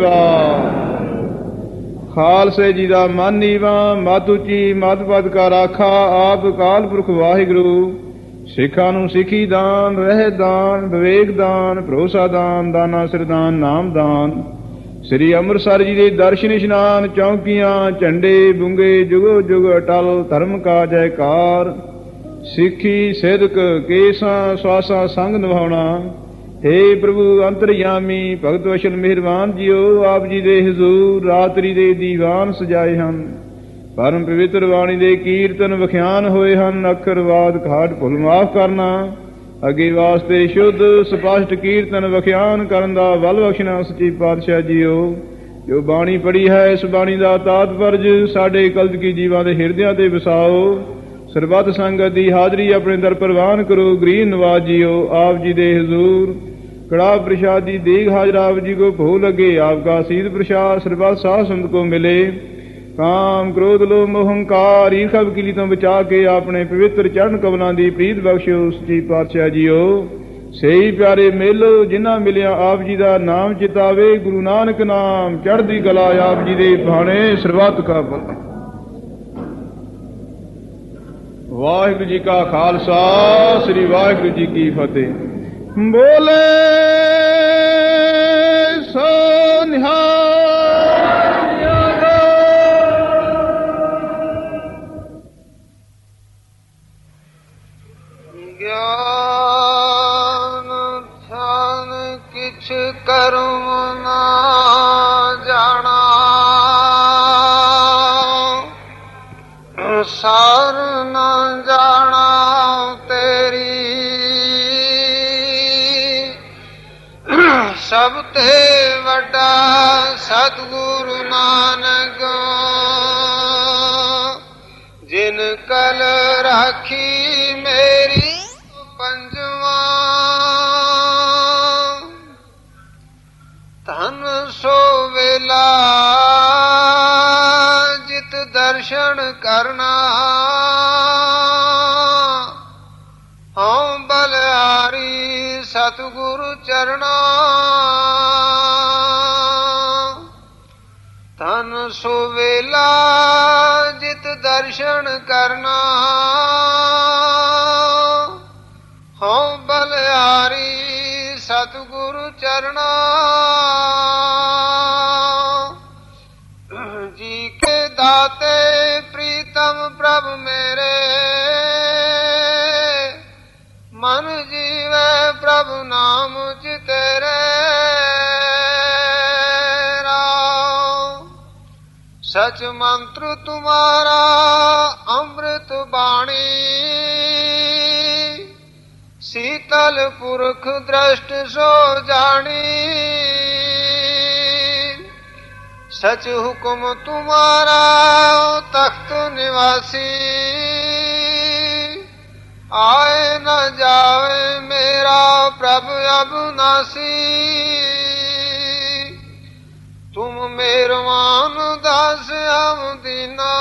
B: ਵਾਹਿਗੁਰੂ। ਖਾਲਸੇ ਜੀ ਦਾ ਮਨ ਨੀਵਾਂ ਮਤ ਉੱਚੀ ਮਤ ਪਦ ਕਾ ਰਾਖਾ ਆਪ ਅਕਾਲ ਪੁਰਖ ਵਾਹਿਗੁਰੂ। ਸਿੱਖਾਂ ਨੂੰ ਸਿੱਖੀ ਦਾਨ ਰਹਿ ਦਾਨ ਵਿਵੇਕ ਦਾਨ ਭਰੋਸਾ ਦਾਨ ਦਾਨਾ ਸਿਰਦਾਨ ਨਾਮ ਦਾਨ। ਸ੍ਰੀ ਅੰਮ੍ਰਿਤਸਰ ਜੀ ਦੇ ਦਰਸ਼ਨ ਇਸ਼ਨਾਨ ਚੌਂਕੀਆਂ ਝੰਡੇ ਬੁੰਗੇ ਜੁਗੋ ਜੁਗ ਅਟਲ ਧਰਮ ਕਾ ਜੈਕਾਰ। ਸਿੱਖੀ ਸਿਦਕ ਕੇਸਾਂ ਸਵਾਸਾਂ ਸੰਗ ਨਿਭਾਉਣਾ। ਹੇ ਪ੍ਰਭੂ ਅੰਤਰਯਾਮੀ ਭਗਤ ਵਸ਼ਲ ਮਿਹਰਬਾਨ ਜੀਓ ਆਪ ਜੀ ਦੇ ਹਜ਼ੂਰ ਰਾਤਰੀ ਦੇ ਦੀਵਾਨ ਸਜਾਏ ਹਨ। ਪਰਮ ਪਵਿੱਤਰ ਬਾਣੀ ਦੇ ਕੀਰਤਨ ਵਿਖਿਆਨ ਹੋਏ ਹਨ। ਅੱਖਰਵਾਦ ਘਾਟ ਭੁੱਲ ਮਾਫ ਕਰਨਾ ਅੱਗੇ ਵਾਸਤੇ ਸ਼ੁੱਧ ਸਪਸ਼ਟ ਕੀਰਤਨ ਵਿਖਿਆਨ ਕਰਨ ਦਾ ਬਲ ਬਖਸ਼ਣਾ ਸੱਚੀ ਪਾਤਸ਼ਾਹ ਜੀਓ। ਜੋ ਬਾਣੀ ਪੜੀ ਹੈ ਇਸ ਬਾਣੀ ਦਾ ਤਾਤਪਰਜ ਸਾਡੇ ਕਲਯੁਗੀ ਜੀਵਾਂ ਦੇ ਹਿਰਦਿਆਂ ਤੇ ਵਸਾਓ। ਸਰਬੱਤ ਸੰਗਤ ਦੀ ਹਾਜ਼ਰੀ ਆਪਣੇ ਦਰ ਪ੍ਰਵਾਨ ਕਰੋ। ਗਰੀਬ ਨਵਾਜ ਜੀਓ ਆਪ ਜੀ ਦੇ ਹਜ਼ੂਰ ਕੜਾ ਪ੍ਰਸ਼ਾਦ ਦੀ ਦੇਗ ਹਾਜ਼ਰ ਆਪ ਜੀ ਕੋ ਭੋਗ ਲਗੇ। ਆਪਕਾ ਸੀਧ ਪ੍ਰਸ਼ਾਦ ਸਰਬੱਤ ਸਾਧ ਸੰਤ ਕੋ ਮਿਲੇ। ਕਾਮ ਕ੍ਰੋਧ ਲੋਭ ਮੋਹ ਹੰਕਾਰ ਈਰਖਾ ਵਕੀਲੀ ਤੋਂ ਬਚਾ ਕੇ ਆਪਣੇ ਪਵਿੱਤਰ ਚਰਨ ਕਮਲਾਂ ਦੀ ਪ੍ਰੀਤ ਬਖਸ਼ੋ ਸੱਚੀ ਪਾਤਸ਼ਾਹ ਜੀਓ। ਸਹੀ ਪਿਆਰੇ ਮੇਲੋ ਜਿਨ੍ਹਾਂ ਮਿਲਿਆ ਆਪ ਜੀ ਦਾ ਨਾਮ ਚਿਤਾਵੇ। ਗੁਰੂ ਨਾਨਕ ਨਾਮ ਚੜ੍ਹਦੀ ਕਲਾ ਆਪ ਜੀ ਦੇ ਭਾਣੇ ਸਰਬੱਤ ਕਾ ਭਲਾ। ਵਾਹਿਗੁਰੂ ਜੀ ਕਾ ਖਾਲਸਾ ਸ੍ਰੀ ਵਾਹਿਗੁਰੂ ਜੀ ਕੀ ਫਤਿਹ। ਬੋਲੇ ਸੋ ਨਿਹਾਲ।
C: ਕਰਮ ਨਾ ਜਾਣਾ ਸਾਰ ਨਾ ਜਾਣਾ ਤੇਰੀ। ਸਭ ਤੇ ਵੱਡਾ ਸਤਿਗੁਰੂ ਨਾਨਕ ਜਿਨ ਕਲ ਰਾਖੀ ਮੇਰੀ ਪੰਜਵਾ। ਧਨ ਸੋ ਵੇਲਾ ਜਿਤ ਦਰਸ਼ਨ ਕਰਨਾ। ਹਉ ਬਲਿਹਾਰੀ ਸਤਿਗੁਰੂ ਚਰਣਾ। ਧਨ ਸੋ ਵੇਲਾ ਜਿਤ ਦਰਸ਼ਨ ਕਰਨਾ। ਹਉ ਬਲਿਹਾਰੀ ਸਤਿਗੁਰੂ ਚਰਣਾ। ਜੀ ਕੇ ਦਾਤੇ ਪ੍ਰੀਤਮ ਪ੍ਰਭ ਮੇਰੇ ਮਨ ਜੀਵੇ ਪ੍ਰਭ ਨਾਮ ਚਿਤੇਰੇ। ਰਾਮ ਸਚ ਮੰਤਰ ਤੁਮਾਰਾ ਅੰਮ੍ਰਿਤ ਬਾਣੀ। ਸੀਤਲ ਪੁਰਖ ਦ੍ਰਸ਼ਟ ਸੋ ਜਾਣੀ। सच हुक्म तुम्हारा तख्त निवासी, आए न जावे मेरा साहब अबनासी तुम मेहरबान दास हम दीना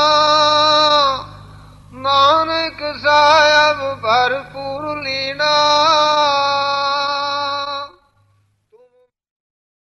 C: नानक साहब भरपूर लीना